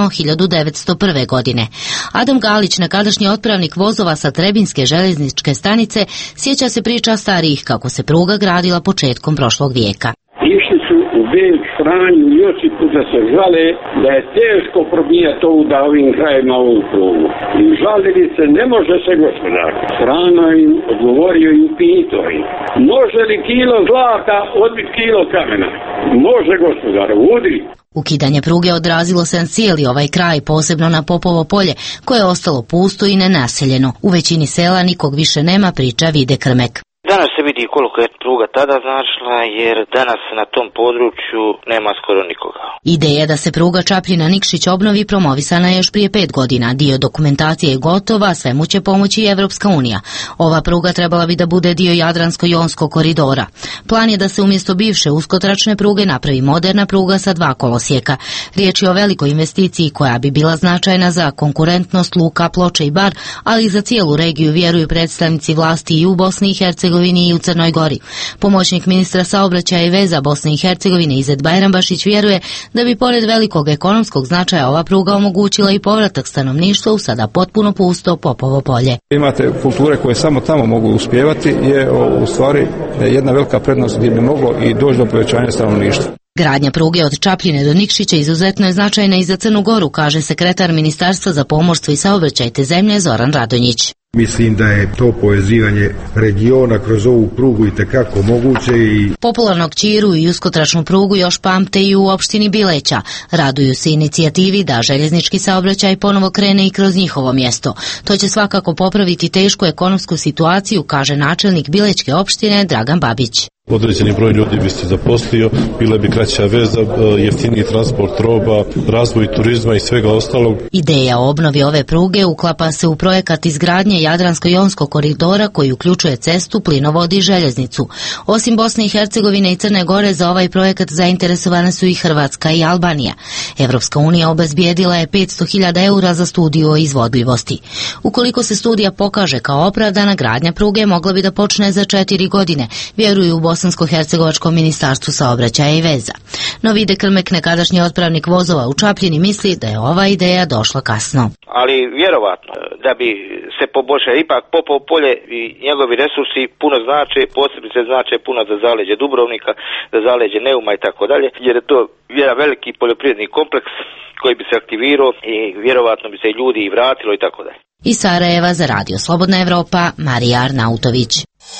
1901. godine. Adam Galić, nekadašnji otpravnik vozova sa Trebinjske željezničke stanice, sjeća se priča starijih kako se pruga gradila početkom prošlog vijeka. Išli su u Beg, Franju, Josipu da se žale da je teško probijati ovu da ovim krajima ovu prugu. I žalili se, ne može se gospodar. Frano im odgovorio i upitao im, može li kilo zlata odbiti kilo kamena? Može gospodar, udri. Ukidanje pruge odrazilo se na cijeli ovaj kraj, posebno na Popovo polje, koje je ostalo pusto i nenaseljeno. U većini sela nikog više nema, priča Vide Krmek. Danas se vidi koliko je pruga tada značila, jer danas na tom području nema skoro nikoga. Ideja da se pruga Čapljina-Nikšić obnovi promovisana je još prije 5 godina. Dio dokumentacije je gotova, svemu će pomoći i Evropska unija. Ova pruga trebala bi da bude dio Jadransko-Jonskog koridora. Plan je da se umjesto bivše uskotračne pruge napravi moderna pruga sa 2 kolosijeka. Riječ je o velikoj investiciji koja bi bila značajna za konkurentnost luka Ploče i Bar, ali i za cijelu regiju, vjeruju predstavnici vlasti i u Bosni i Hercegovini i u Crnoj Gori. Pomoćnik ministra saobraćaja i veza Bosne i Hercegovine Izet Bajrambašić vjeruje da bi pored velikog ekonomskog značaja ova pruga omogućila i povratak stanovništva u sada potpuno pusto Popovo polje. Imate kulture koje samo tamo mogu uspijevati, je u stvari jedna velika prednost gdje bi moglo i doći do povećanja stanovništva. Gradnja pruge od Čapljine do Nikšića izuzetno je značajna i za Crnu Goru, kaže sekretar Ministarstva za pomorstvo i saobraćaj te zemlje Zoran Radonjić. Mislim da je to povezivanje regiona kroz ovu prugu itekako moguće. Popularnog Ćiru i uskotračnu prugu još pamte i u opštini Bileća. Raduju se inicijativi da željeznički saobraćaj ponovo krene i kroz njihovo mjesto. To će svakako popraviti tešku ekonomsku situaciju, kaže načelnik Bilećke opštine Dragan Babić. Određeni broj ljudi bi se zaposlio, bila bi kraća veza, jeftiniji transport roba, razvoj turizma i svega ostalog. Ideja o obnovi ove pruge uklapa se u projekat izgradnje Jadransko-Jonskog koridora koji uključuje cestu, plinovod i željeznicu. Osim Bosne i Hercegovine i Crne Gore, za ovaj projekat zainteresovane su i Hrvatska i Albanija. Evropska unija obezbijedila je 500.000 eura za studiju o izvodljivosti. Ukoliko se studija pokaže kao opravdana, gradnja pruge mogla bi da počne za 4 godine, vjeruju u Bosansko-hercegovačkom ministarstvu saobraćaja i veza. No Vide Krmek, nekadašnji otpravnik vozova u Čapljini, misli da je ova ideja došla kasno. Ali vjerovatno da bi se poboljšao, ipak Popovo polje i njegovi resursi puno znače, posebice znače puno za zaleđe Dubrovnika, za zaleđe Neuma i tako dalje, jer je to jedan veliki poljoprivredni kompleks koji bi se aktivirao i vjerovatno bi se ljudi i vratilo i tako dalje. Iz Sarajeva za Radio Slobodna Evropa, Marija Arnautović.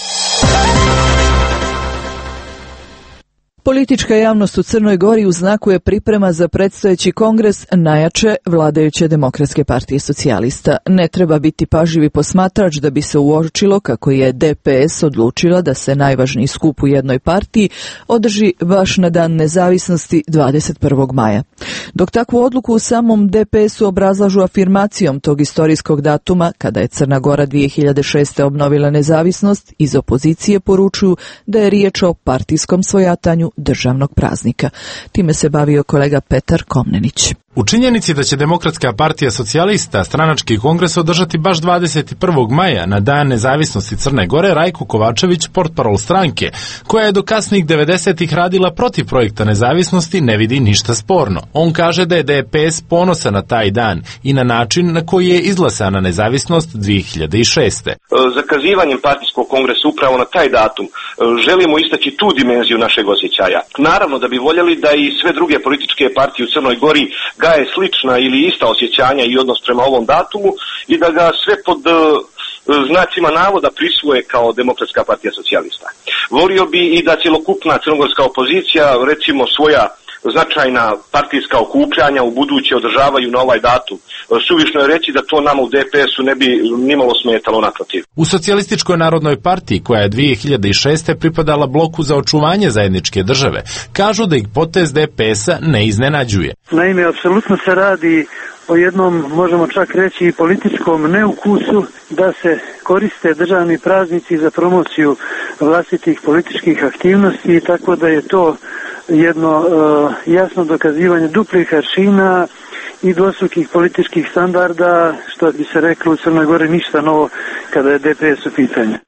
Politička javnost u Crnoj Gori u znaku je priprema za predstojeći kongres najjače vladajuće Demokratske partije socijalista. Ne treba biti pažljivi posmatrač da bi se uočilo kako je DPS odlučila da se najvažniji skup u jednoj partiji održi baš na dan nezavisnosti 21. maja. Dok takvu odluku u samom DPS-u obrazlažu afirmacijom tog istorijskog datuma, kada je Crna Gora 2006. obnovila nezavisnost, iz opozicije poručuju da je riječ o partijskom svojatanju državnog praznika. Time se bavio kolega Petar Komnenić. U činjenici da će Demokratska partija socijalista stranački kongres održati baš 21. maja na dan nezavisnosti Crne Gore, Rajko Kovačević, portparol stranke, koja je do kasnih 90-ih radila protiv projekta nezavisnosti, ne vidi ništa sporno. On kaže da je DPS ponosan na taj dan i na način na koji je izglasana nezavisnost 2006. Zakazivanjem partijskog kongresa upravo na taj datum želimo istaći tu dimenziju našeg osjećaja. Naravno da bi voljeli da i sve druge političke partije u Crnoj Gori gaje slična ili ista osjećanja i odnos prema ovom datumu i da ga sve pod znacima navoda prisvoje kao Demokratska partija socijalista. Volio bi i da cjelokupna crnogorska opozicija, recimo svoja značajna partijska okupljanja u buduće održavaju na ovaj datum. Suvišno je reći da to nama u DPS-u ne bi nimalo smetalo, naprotiv. U Socijalističkoj narodnoj partiji, koja je 2006. pripadala bloku za očuvanje zajedničke države, kažu da ih potez DPS-a ne iznenađuje. Naime, apsolutno se radi o jednom, možemo čak reći, političkom neukusu da se koriste državni praznici za promociju vlastitih političkih aktivnosti, tako da je to jedno jasno dokazivanje duplih aršina i dvostrukih političkih standarda, što bi se reklo u Crnoj Gori ništa novo kada je DPS u pitanju.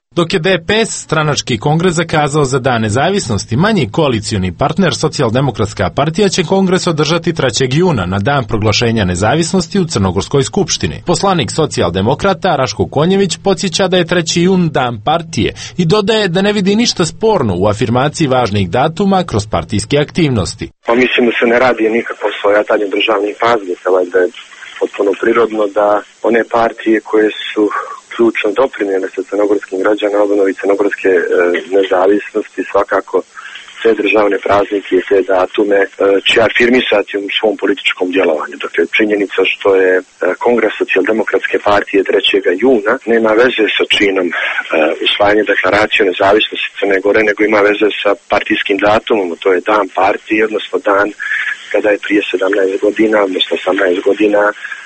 Dok je DPS, stranački kongres, zakazao za Dan nezavisnosti, manji koalicioni partner Socijaldemokratska partija će kongres održati 3. juna na dan proglašenja nezavisnosti u Crnogorskoj skupštini. Poslanik Socijaldemokrata Raško Konjević podsjeća da je 3. jun dan partije i dodaje da ne vidi ništa sporno u afirmaciji važnih datuma kroz partijske aktivnosti. Pa mislim da se ne radi nikakvo svojatanje državnih praznika, valjda je potpuno prirodno da one partije koje su ključno doprinijele sa crnogorskim građanima obnovi crnogorske nezavisnosti svakako sve državne praznike i sve datume će afirmisati u svom političkom djelovanju. Dakle, činjenica što je Kongres Socijaldemokratske partije 3. juna nema veze sa činom usvajanja deklaracije o nezavisnosti Crne Gore, nego ima veze sa partijskim datumom, to je dan partije, odnosno dan kada je prije 17 godina, odnosno 18 godina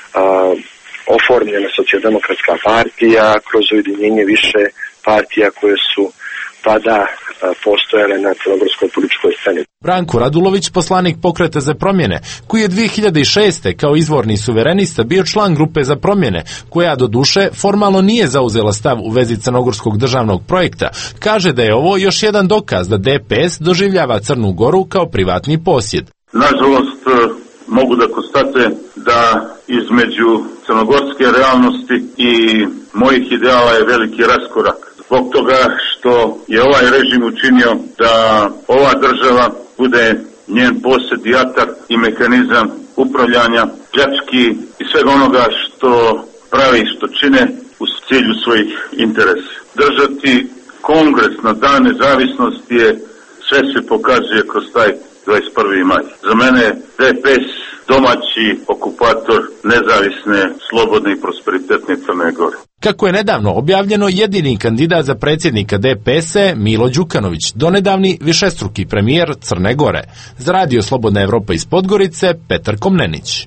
oformljena Socijaldemokratska partija kroz ujedinjenje više partija koje su tada postojale na crnogorskoj političkoj sceni. Branko Radulović, poslanik Pokreta za promjene, koji je 2006. kao izvorni suverenista bio član grupe za promjene, koja doduše formalno nije zauzela stav u vezi crnogorskog državnog projekta, kaže da je ovo još jedan dokaz da DPS doživljava Crnu Goru kao privatni posjed. Nažalost, mogu da konstatujem da između crnogorske realnosti i mojih ideala je veliki raskorak. Zbog toga što je ovaj režim učinio da ova država bude njen posjed i atar i mehanizam upravljanja, pljački i svega onoga što pravi, što čine u cilju svojih interesa. Držati kongres na Dan nezavisnosti je, sve se pokazuje kroz taj 21. maj. Za mene je DPS domaći okupator nezavisne, slobodne i prosperitetne Crne Gore. Kako je nedavno objavljeno, jedini kandidat za predsjednika DPS je Milo Đukanović, donedavni višestruki premijer Crne Gore. Za Radio Slobodna Evropa iz Podgorice, Petar Komnenić.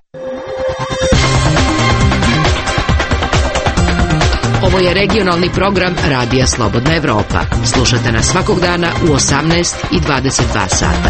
Ovo je regionalni program Radija Slobodna Evropa. Slušate nas svakog dana u 18 i 22 sata.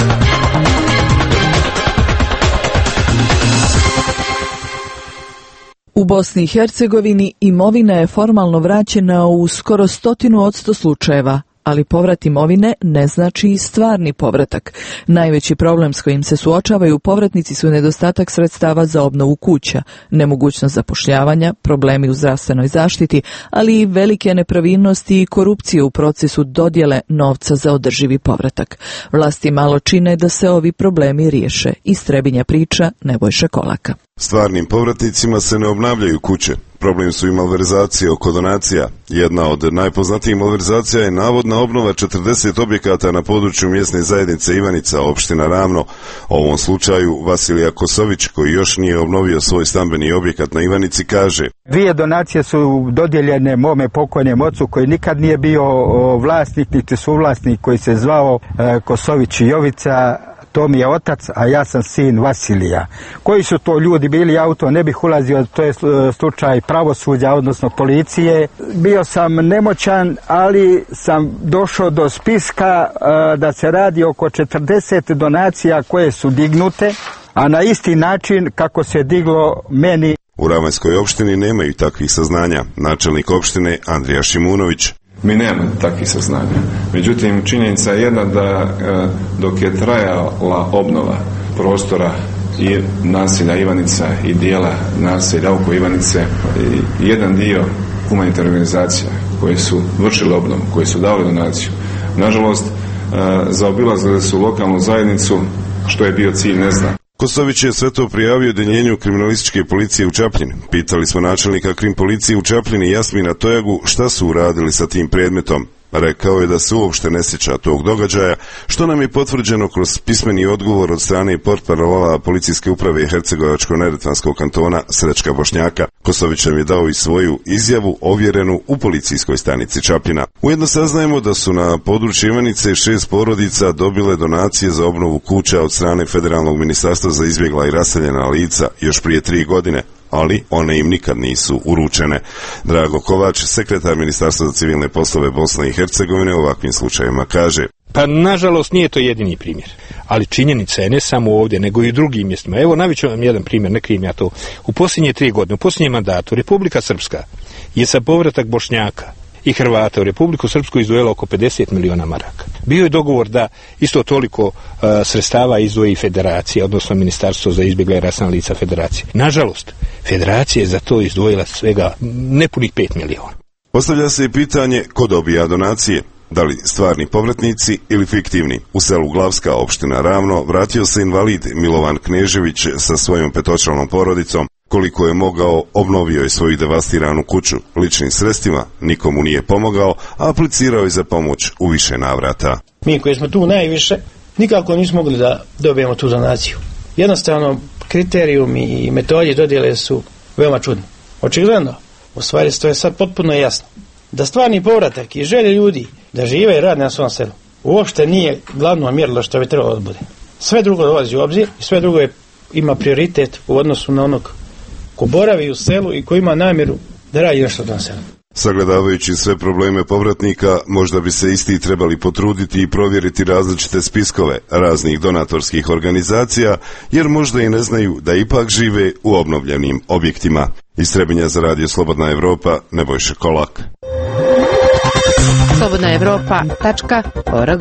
U Bosni i Hercegovini imovina je formalno vraćena u skoro 100% slučajeva, ali povrat imovine ne znači i stvarni povratak. Najveći problem s kojim se suočavaju povratnici su nedostatak sredstava za obnovu kuća, nemogućnost zapošljavanja, problemi u zdravstvenoj zaštiti, ali i velike nepravilnosti i korupcije u procesu dodjele novca za održivi povratak. Vlasti malo čine da se ovi problemi riješe. Iz Trebinja priča Nebojša Kolaka. Stvarnim povratnicima se ne obnavljaju kuće. Problem su i malverzacije oko donacija. Jedna od najpoznatijih malverzacija je navodna obnova 40 objekata na području mjesne zajednice Ivanica, opština Ravno. U ovom slučaju Vasilija Kosović, koji još nije obnovio svoj stambeni objekat na Ivanici, kaže: 2 donacije su dodijeljene mome pokojnem ocu koji nikad nije bio vlasnik niti suvlasnik, koji se zvao Kosović Jovica. To mi je otac, a ja sam sin Vasilija. Koji su to ljudi bili, ja u to ne bih ulazio, to je slučaj pravosuđa, odnosno policije. Bio sam nemoćan, ali sam došao do spiska da se radi oko 40 donacija koje su dignute, a na isti način kako se diglo meni. U Ravanjskoj opštini nemaju takvih saznanja. Načelnik opštine Andrija Šimunović: Mi nemamo takvih saznanja. Međutim, činjenica je jedna da dok je trajala obnova prostora i naselja Ivanica i dijela naselja oko Ivanice, jedan dio humanitarnih organizacija koje su vršile obnovu, koje su dale donaciju, nažalost, zaobilazile su lokalnu zajednicu, što je bio cilj, ne znam. Kosović je sve to prijavio odeljenju kriminalističke policije u Čapljini. Pitali smo načelnika krim policije u Čapljini Jasmina Tojagu šta su uradili sa tim predmetom. Rekao je da se uopšte ne sjeća tog događaja, što nam je potvrđeno kroz pismeni odgovor od strane portparola policijske uprave Hercegovačko-neretvanskog kantona Srećka Bošnjaka. Kosović nam je dao i svoju izjavu ovjerenu u policijskoj stanici Čapljina. Ujedno saznajemo da su na području Ivanice 6 porodica dobile donacije za obnovu kuća od strane Federalnog ministarstva za izbjegla i raseljena lica još prije 3 godine. Ali one im nikad nisu uručene. Drago Kovač, sekretar Ministarstva za civilne poslove Bosne i Hercegovine, u ovakvim slučajevima kaže: Pa nažalost nije to jedini primjer, ali činjenica je ne samo ovdje nego i u drugim mjestima. Evo naviću vam jedan primjer, ne krijem ja to. U posljednje 3 godine, u posljednjem mandatu Republika Srpska je za povratak Bošnjaka i Hrvata u Republiku Srpsku izdvojila oko 50 miliona maraka. Bio je dogovor da isto toliko sredstava izdvoji Federacija, odnosno Ministarstvo za izbjegle rasna lica Federacije. Nažalost, Federacija je za to izdvojila svega nepunih 5 miliona. Postavlja se i pitanje ko dobija donacije. Da li stvarni povratnici ili fiktivni? U selu Glavska, opština Ravno, vratio se invalid Milovan Knežević sa svojom petočlanom porodicom. Koliko je mogao, obnovio je svoju devastiranu kuću. Ličnim sredstvima nikomu nije pomogao, a aplicirao je za pomoć u više navrata. Mi koji smo tu najviše, nikako nismo mogli da dobijemo tu donaciju. Jednostavno, kriterijumi i metodi dodjele su veoma čudni. Očigledno, u stvari to je sad potpuno jasno, da stvarni povratak i želje ljudi da žive i rade na svom selu uopšte nije glavno mjerilo što bi trebalo da bude. Sve drugo dolazi u obzir i sve drugo ima prioritet u odnosu na onog ko boravi u selu i ko ima namjeru da radi nešto na selu. Sagledavajući sve probleme povratnika, možda bi se isti trebali potruditi i provjeriti različite spiskove raznih donatorskih organizacija, jer možda i ne znaju da ipak žive u obnovljenim objektima. Iz Trebinja za Radio Slobodna Evropa, Nebojša Kolak. slobodnaevropa.org.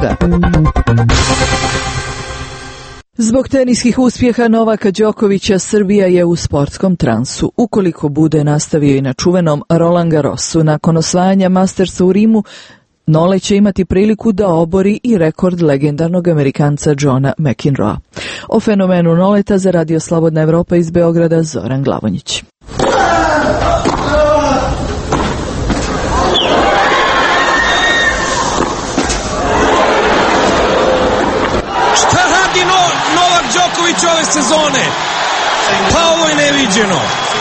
Zbog teniskih uspjeha Novaka Đokovića Srbija je u sportskom transu. Ukoliko bude nastavio i na čuvenom Roland Garrosu nakon osvajanja Mastersa u Rimu, Nole će imati priliku da obori i rekord legendarnog Amerikanca Johna McEnroea. O fenomenu Noleta za Radio Slobodna Evropa iz Beograda Zoran Glavonjić. Đoković ove sezone. Pa ovo je neviđeno.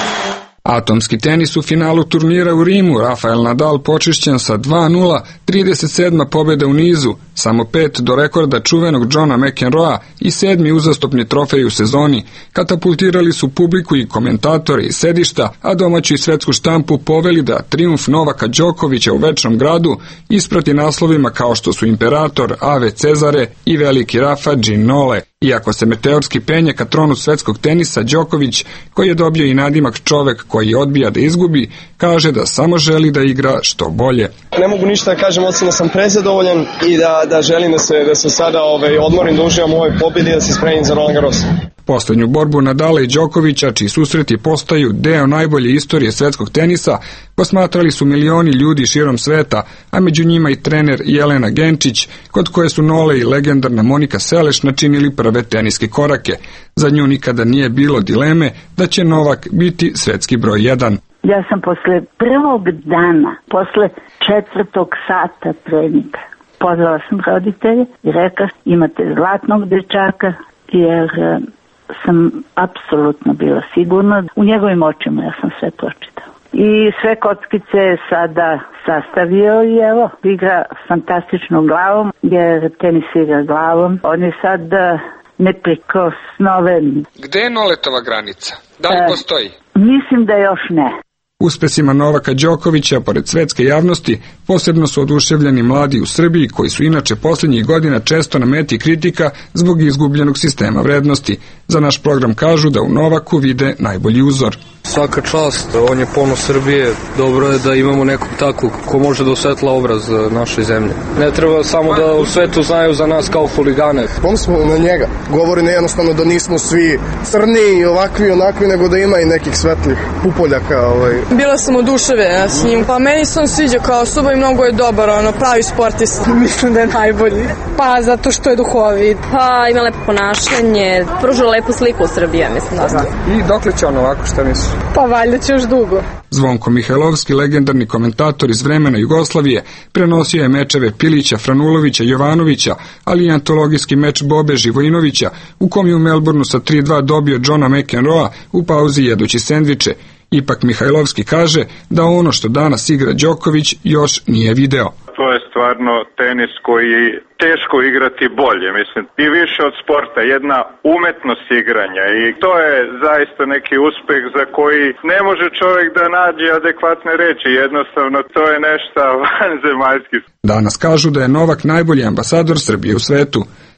Atomski tenis u finalu turnira u Rimu, Rafael Nadal počišćen sa 2-0, 37. pobjeda u nizu, samo 5 do rekorda čuvenog Johna McEnroea i 7. uzastopni trofej u sezoni. Katapultirali su publiku i komentatore iz sedišta, a domaću i svetsku štampu poveli da trijumf Novaka Đokovića u večnom gradu isprati naslovima kao što su Imperator, Ave Cezare i Veliki Rafa Džin Nole. Iako se meteorski penje ka tronu svetskog tenisa, Đoković, koji je dobio i nadimak čovek koji odbija da izgubi, kaže da samo želi da igra što bolje. Ne mogu ništa da kažem, osim da sam prezadovoljan i da želim da se sada odmorim, da uživam u ovoj pobjedi i da se spremim za Roland Garros. Poslednju borbu Nadala i Đokovića, čiji susreti postaju deo najbolje istorije svetskog tenisa, posmatrali su milioni ljudi širom sveta, a među njima i trener Jelena Genčić, kod koje su Nole i legendarna Monika Seleš načinili prve teniske korake. Za nju nikada nije bilo dileme da će Novak biti svetski broj 1. Ja sam posle prvog dana, posle 4. sata treninga, pozvala sam roditelje i rekla imate zlatnog dečaka, jer sam apsolutno bila sigurna. U njegovim očima ja sam sve pročitala. I sve kockice je sada sastavio i evo, igra fantastično glavom, jer tenis igra glavom. On je sad neprikosnoven. Gde je Noletova granica? Da li postoji? Mislim da još ne. Uspesima Novaka Đokovića, pored svetske javnosti, posebno su oduševljeni mladi u Srbiji, koji su inače posljednjih godina često na meti kritika zbog izgubljenog sistema vrednosti. Za naš program kažu da u Novaku vide najbolji uzor. Svaka čast, on je ponos Srbije, dobro je da imamo nekog takvog ko može da osvetla obraz naše zemlje. Ne treba samo da u svetu znaju za nas kao huligane. Ponos smo na njega, govori ne jednostavno da nismo svi crni i ovakvi i onakvi, nego da ima i nekih svetlih pupoljaka. Bila sam oduševljena s njim, pa meni se on sviđa kao osoba i mnogo je dobar, pravi sportista. Mislim da je najbolji. Pa zato što je duhovit. Pa ima lepo ponašanje, pruža lepu sliku u Srbiji, mislim da. I dokle će on ovako, šta misliš? Pa valjda će još dugo. Zvonko Mihajlovski, legendarni komentator iz vremena Jugoslavije, prenosio je mečeve Pilića, Franulovića, Jovanovića, ali i antologijski meč Bobe Živojinovića, u kom je u Melbourneu sa 3-2 dobio Johna McEnroea u pauzi jedući sendviče. Ipak Mihajlovski kaže da ono što danas igra Đoković još nije video. To je stvarno tenis koji teško igrati bolje, mislim, i više od sporta, jedna umetnost igranja i to je zaista neki uspeh za koji ne može čovjek da nađe adekvatne reči, jednostavno to je nešto vanzemaljski. Danas kažu da je Novak najbolji ambasador Srbije u svetu.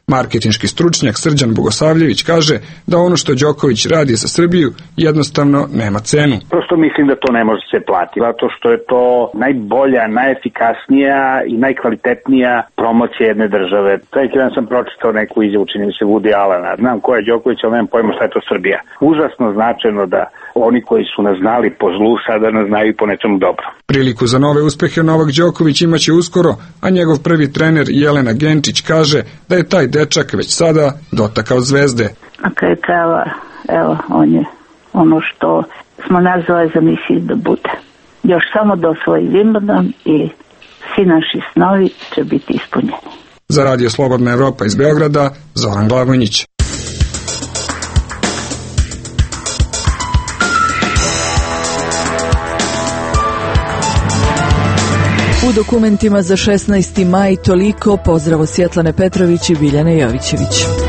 Marketinški stručnjak Srđan Bogosavljević kaže da ono što Đoković radi za Srbiju jednostavno nema cenu. Prosto mislim da to ne može se platiti, zato što je to najbolja, najefikasnija i najkvalitetnija promocija jedne države. Taj dan sam pročitao neku izjavu, čini mi se Woody Allena. Znam ko je Đoković, ali nemam pojma šta je to Srbija. Užasno značajno da oni koji su nas znali po zlu sada nas znaju po nečemu dobro. Priliku za nove uspehe Novak Đoković imaće uskoro, a njegov prvi trener Jelena Genčić kaže da je taj dečak već sada dotakao zvezde. A kraj krajeva, evo, on je ono što smo nazvali za misiju da bude. Još samo da osvoji Wimbledon i svi naši snovi će biti ispunjeni. Za Radio Slobodna Evropa iz Beograda, Zoran Glavonjić. U dokumentima za 16. maj toliko. Pozdrav od Svjetlane Petrović i Biljane Jovićević.